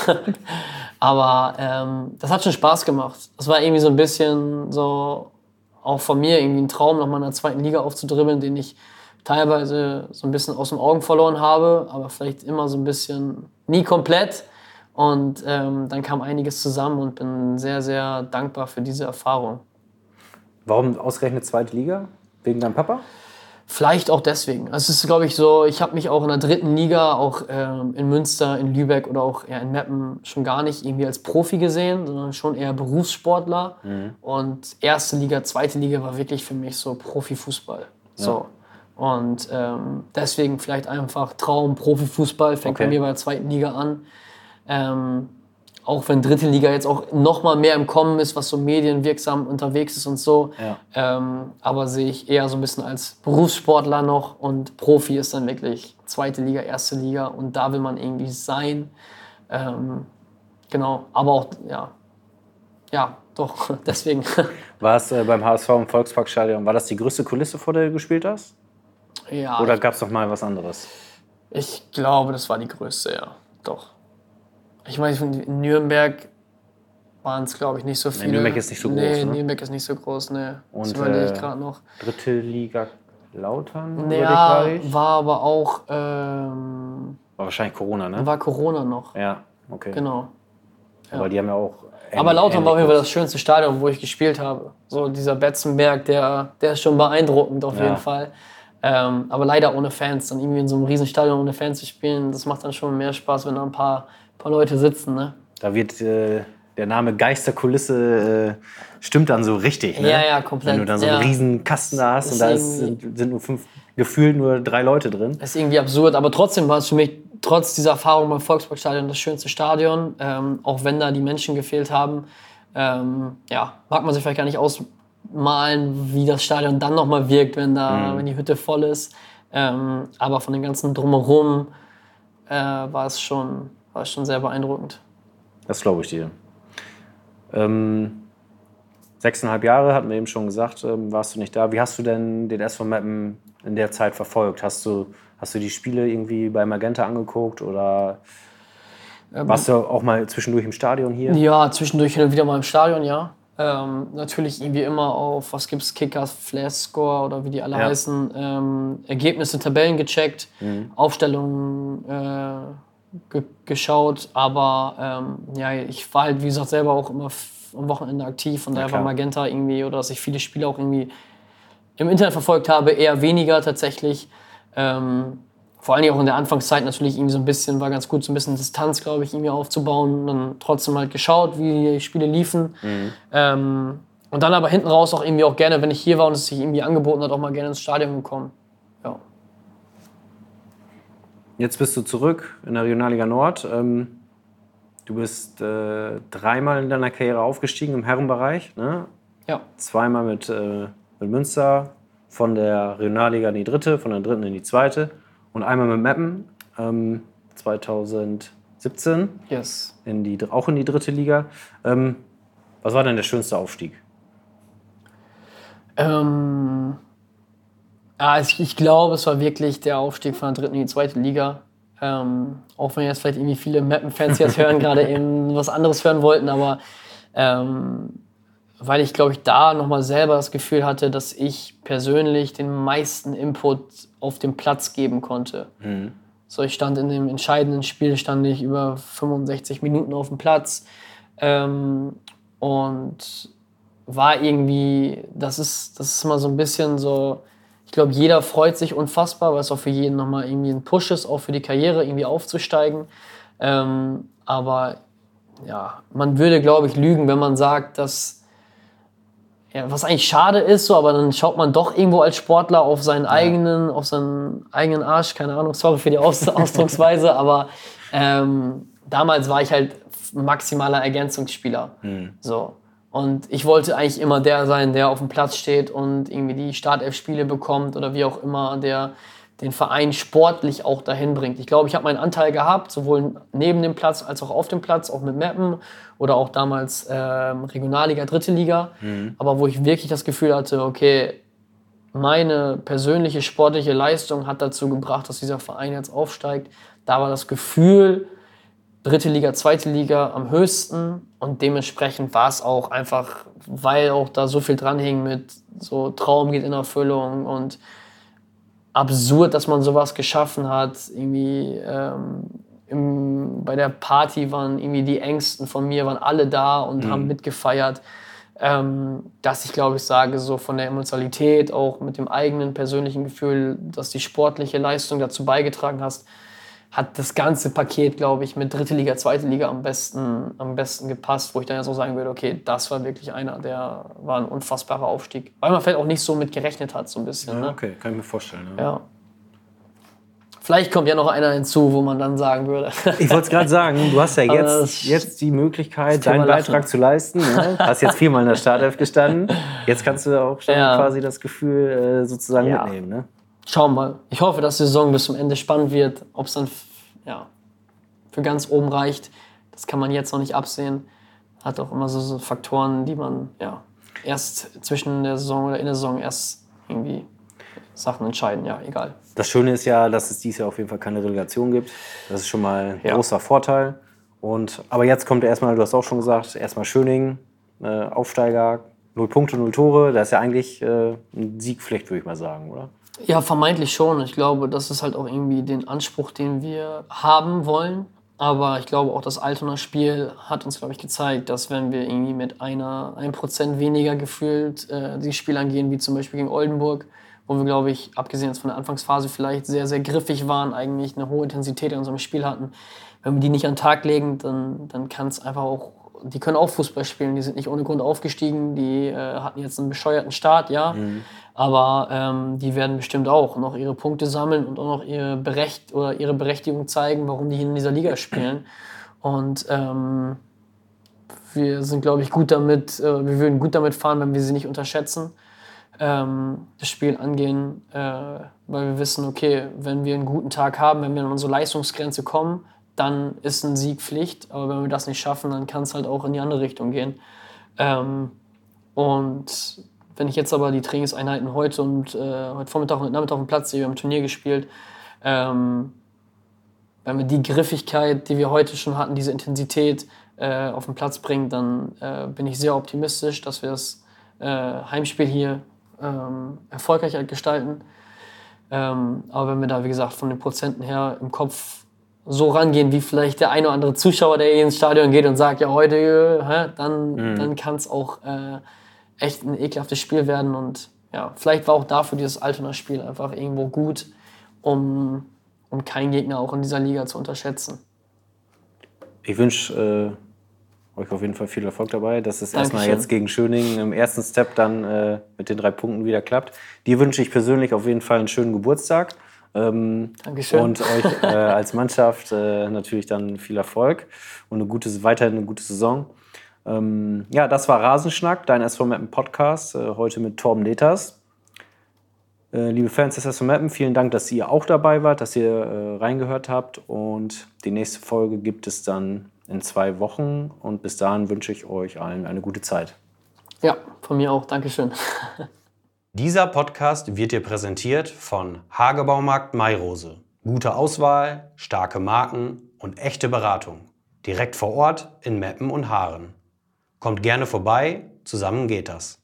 Aber ähm, das hat schon Spaß gemacht. Das war irgendwie so ein bisschen so, auch von mir irgendwie ein Traum, noch mal in der zweiten Liga aufzudribbeln, den ich teilweise so ein bisschen aus den Augen verloren habe, aber vielleicht immer so ein bisschen, nie komplett. Und ähm, dann kam einiges zusammen und bin sehr, sehr dankbar für diese Erfahrung. Warum ausgerechnet zweite Liga? Wegen deinem Papa? Vielleicht auch deswegen. Also es ist, glaube ich, so, ich habe mich auch in der dritten Liga, auch ähm, in Münster, in Lübeck oder auch eher in Meppen schon gar nicht irgendwie als Profi gesehen, sondern schon eher Berufssportler. Mhm. Und erste Liga, zweite Liga war wirklich für mich so Profifußball. Ja. So. Und ähm, deswegen vielleicht einfach Traum, Profifußball, fängt okay. bei mir bei der zweiten Liga an. Ähm, auch wenn dritte Liga jetzt auch noch mal mehr im Kommen ist, was so medienwirksam unterwegs ist und so. Ja. Ähm, aber sehe ich eher so ein bisschen als Berufssportler noch und Profi ist dann wirklich zweite Liga, erste Liga und da will man irgendwie sein. Ähm, genau, aber auch, ja, ja, doch, deswegen. War es äh, beim H S V im Volksparkstadion, war das die größte Kulisse, vor der du gespielt hast? Ja. Oder gab es noch mal was anderes? Ich glaube, das war die größte, ja, doch. Ich meine, in Nürnberg waren es, glaube ich, nicht so viele. Nee, Nürnberg ist nicht so groß, nee, ne? Nürnberg ist nicht so groß, ne. Und, das überlege ich äh, gerade noch. Dritte Liga Lautern? Ja, war aber auch... Ähm, war wahrscheinlich Corona, ne? War Corona noch. Ja, okay. Genau. Ja. Aber die haben ja auch... Aber Lautern war auf jeden Fall das schönste Stadion, wo ich gespielt habe. So dieser Betzenberg, der, der ist schon beeindruckend auf ja. jeden Fall. Ähm, aber leider ohne Fans. Dann irgendwie in so einem riesen Stadion ohne Fans zu spielen, das macht dann schon mehr Spaß, wenn da ein paar... paar Leute sitzen, ne? Da wird äh, der Name Geisterkulisse äh, stimmt dann so richtig, ne? Ja, ja, komplett. Wenn du dann so einen ja. riesen Kasten da hast und da ist, sind, sind nur fünf, gefühlt nur drei Leute drin. Das ist irgendwie absurd, aber trotzdem war es für mich, trotz dieser Erfahrung beim Volksparkstadion, das schönste Stadion, ähm, auch wenn da die Menschen gefehlt haben. Ähm, ja, mag man sich vielleicht gar nicht ausmalen, wie das Stadion dann nochmal wirkt, wenn, da, mhm. wenn die Hütte voll ist. Ähm, aber von den ganzen Drumherum äh, war es schon... War schon sehr beeindruckend. Das glaube ich dir. Ähm, sechseinhalb Jahre, hatten wir eben schon gesagt, ähm, warst du nicht da. Wie hast du denn den S V Meppen in der Zeit verfolgt? Hast du, hast du die Spiele irgendwie bei Magenta angeguckt oder ähm, warst du auch mal zwischendurch im Stadion hier? Ja, zwischendurch hin und wieder mal im Stadion, ja. Ähm, natürlich irgendwie immer auf, was gibt's, Kickers, Flashscore oder wie die alle ja. heißen, ähm, Ergebnisse, Tabellen gecheckt, mhm. Aufstellungen äh, Ge- geschaut, aber ähm, ja, ich war halt, wie gesagt, selber auch immer f- am Wochenende aktiv und ja, da war Magenta irgendwie, oder dass ich viele Spiele auch irgendwie im Internet verfolgt habe, eher weniger tatsächlich. Ähm, vor allem auch in der Anfangszeit natürlich irgendwie so ein bisschen, war ganz gut, so ein bisschen Distanz, glaube ich, irgendwie aufzubauen und dann trotzdem halt geschaut, wie die Spiele liefen. Mhm. Ähm, und dann aber hinten raus auch irgendwie auch gerne, wenn ich hier war und es sich irgendwie angeboten hat, auch mal gerne ins Stadion gekommen. Ja. Jetzt bist du zurück in der Regionalliga Nord. Ähm, du bist äh, dreimal in deiner Karriere aufgestiegen im Herrenbereich. Ne? Ja. Zweimal mit, äh, mit Münster, von der Regionalliga in die dritte, von der dritten in die zweite. Und einmal mit Meppen, ähm, zweitausendsiebzehn, yes. in die, auch in die dritte Liga. Ähm, was war denn der schönste Aufstieg? Ähm... Ja, ich glaube, es war wirklich der Aufstieg von der dritten in die zweite Liga. Ähm, auch wenn jetzt vielleicht irgendwie viele Meppen-Fans jetzt hören, gerade eben was anderes hören wollten, aber ähm, weil ich, glaube ich, da nochmal selber das Gefühl hatte, dass ich persönlich den meisten Input auf dem Platz geben konnte. Mhm. So, ich stand in dem entscheidenden Spiel, stand ich über fünfundsechzig Minuten auf dem Platz ähm, und war irgendwie, das ist, das ist immer so ein bisschen so, ich glaube, jeder freut sich unfassbar, weil es auch für jeden nochmal irgendwie ein Push ist, auch für die Karriere irgendwie aufzusteigen. Ähm, aber ja, man würde, glaube ich, lügen, wenn man sagt, dass, ja, was eigentlich schade ist, so, aber dann schaut man doch irgendwo als Sportler auf seinen ja. eigenen, auf seinen eigenen Arsch, keine Ahnung, sorry für die Aus- Ausdrucksweise, aber ähm, damals war ich halt maximaler Ergänzungsspieler. Mhm. So. Und ich wollte eigentlich immer der sein, der auf dem Platz steht und irgendwie die Startelf-Spiele bekommt oder wie auch immer, der den Verein sportlich auch dahin bringt. Ich glaube, ich habe meinen Anteil gehabt, sowohl neben dem Platz als auch auf dem Platz, auch mit Meppen oder auch damals ähm, Regionalliga, dritte Liga. Mhm. Aber wo ich wirklich das Gefühl hatte, okay, meine persönliche sportliche Leistung hat dazu gebracht, dass dieser Verein jetzt aufsteigt. Da war das Gefühl, dritte Liga, zweite Liga am höchsten und dementsprechend war es auch einfach, weil auch da so viel dran hing mit so Traum geht in Erfüllung und absurd, dass man sowas geschaffen hat. Irgendwie ähm, im, bei der Party waren irgendwie die Ängsten von mir, waren alle da und mhm. haben mitgefeiert. Ähm, dass ich, glaube ich, sage, so von der Emotionalität, auch mit dem eigenen persönlichen Gefühl, dass die sportliche Leistung dazu beigetragen hast, hat das ganze Paket, glaube ich, mit dritte Liga, zweite Liga am besten, am besten gepasst, wo ich dann ja so sagen würde, okay, das war wirklich einer, der war ein unfassbarer Aufstieg. Weil man vielleicht auch nicht so mit gerechnet hat, so ein bisschen. Ja, ne? Okay, kann ich mir vorstellen. Ja. ja. Vielleicht kommt ja noch einer hinzu, wo man dann sagen würde. Ich wollte es gerade sagen, du hast ja jetzt, jetzt die Möglichkeit, deinen Beitrag zu leisten. Ne? Hast jetzt viermal in der Startelf gestanden. Jetzt kannst du auch schon ja. quasi das Gefühl äh, sozusagen ja. mitnehmen. Ne? Schauen wir mal. Ich hoffe, dass die Saison bis zum Ende spannend wird. Ob es dann ja, für ganz oben reicht, das kann man jetzt noch nicht absehen. Hat auch immer so, so Faktoren, die man ja, erst zwischen der Saison oder in der Saison erst irgendwie Sachen entscheiden. Ja, egal. Das Schöne ist ja, dass es dieses Jahr auf jeden Fall keine Relegation gibt. Das ist schon mal ein ja. großer Vorteil. Und, aber jetzt kommt erstmal, du hast auch schon gesagt, erstmal Schöningen, äh, Aufsteiger, null Punkte, null Tore. Das ist ja eigentlich äh, eine Siegpflicht, würde ich mal sagen, oder? Ja, vermeintlich schon. Ich glaube, das ist halt auch irgendwie den Anspruch, den wir haben wollen. Aber ich glaube auch, das Altona-Spiel hat uns, glaube ich, gezeigt, dass wenn wir irgendwie mit einer ein Prozent weniger gefühlt äh, die Spiele angehen, wie zum Beispiel gegen Oldenburg, wo wir, glaube ich, abgesehen jetzt von der Anfangsphase vielleicht sehr, sehr griffig waren, eigentlich eine hohe Intensität in unserem Spiel hatten. Wenn wir die nicht an den Tag legen, dann, dann kann es einfach auch, die können auch Fußball spielen, die sind nicht ohne Grund aufgestiegen, die äh, hatten jetzt einen bescheuerten Start, ja, mhm. aber ähm, die werden bestimmt auch noch ihre Punkte sammeln und auch noch ihre, Berecht oder ihre Berechtigung zeigen, warum die hier in dieser Liga spielen. Und ähm, wir sind, glaube ich, gut damit, äh, wir würden gut damit fahren, wenn wir sie nicht unterschätzen, ähm, das Spiel angehen, äh, weil wir wissen, okay, wenn wir einen guten Tag haben, wenn wir an unsere Leistungsgrenze kommen, dann ist ein Sieg Pflicht. Aber wenn wir das nicht schaffen, dann kann es halt auch in die andere Richtung gehen. Ähm, und wenn ich jetzt aber die Trainingseinheiten heute und äh, heute Vormittag und Nachmittag auf dem Platz sehe, wir haben ein Turnier gespielt, ähm, wenn wir die Griffigkeit, die wir heute schon hatten, diese Intensität äh, auf den Platz bringen, dann äh, bin ich sehr optimistisch, dass wir das äh, Heimspiel hier ähm, erfolgreich gestalten. Ähm, aber wenn wir da, wie gesagt, von den Prozenten her im Kopf so rangehen, wie vielleicht der eine oder andere Zuschauer, der ins Stadion geht und sagt, ja, heute, äh, hä, dann, mhm. dann kann es auch äh, echt ein ekelhaftes Spiel werden. Und ja, vielleicht war auch dafür dieses Altona-Spiel einfach irgendwo gut, um, um keinen Gegner auch in dieser Liga zu unterschätzen. Ich wünsche äh, euch auf jeden Fall viel Erfolg dabei, dass es Dankeschön. Erstmal jetzt gegen Schöningen im ersten Step dann äh, mit den drei Punkten wieder klappt. Dir wünsche ich persönlich auf jeden Fall einen schönen Geburtstag. Ähm, Dankeschön. Und euch äh, als Mannschaft äh, natürlich dann viel Erfolg und eine gute, weiterhin eine gute Saison. Ähm, ja, das war Rasenschnack, dein S V Meppen Podcast, äh, heute mit Torben Deters. Äh, liebe Fans des S V Meppen, vielen Dank, dass ihr auch dabei wart, dass ihr äh, reingehört habt. Und die nächste Folge gibt es dann in zwei Wochen. Und bis dahin wünsche ich euch allen eine gute Zeit. Ja, von mir auch. Dankeschön. Dieser Podcast wird dir präsentiert von Hagebaumarkt Mayrose. Gute Auswahl, starke Marken und echte Beratung. Direkt vor Ort in Meppen und Haaren. Kommt gerne vorbei, zusammen geht das.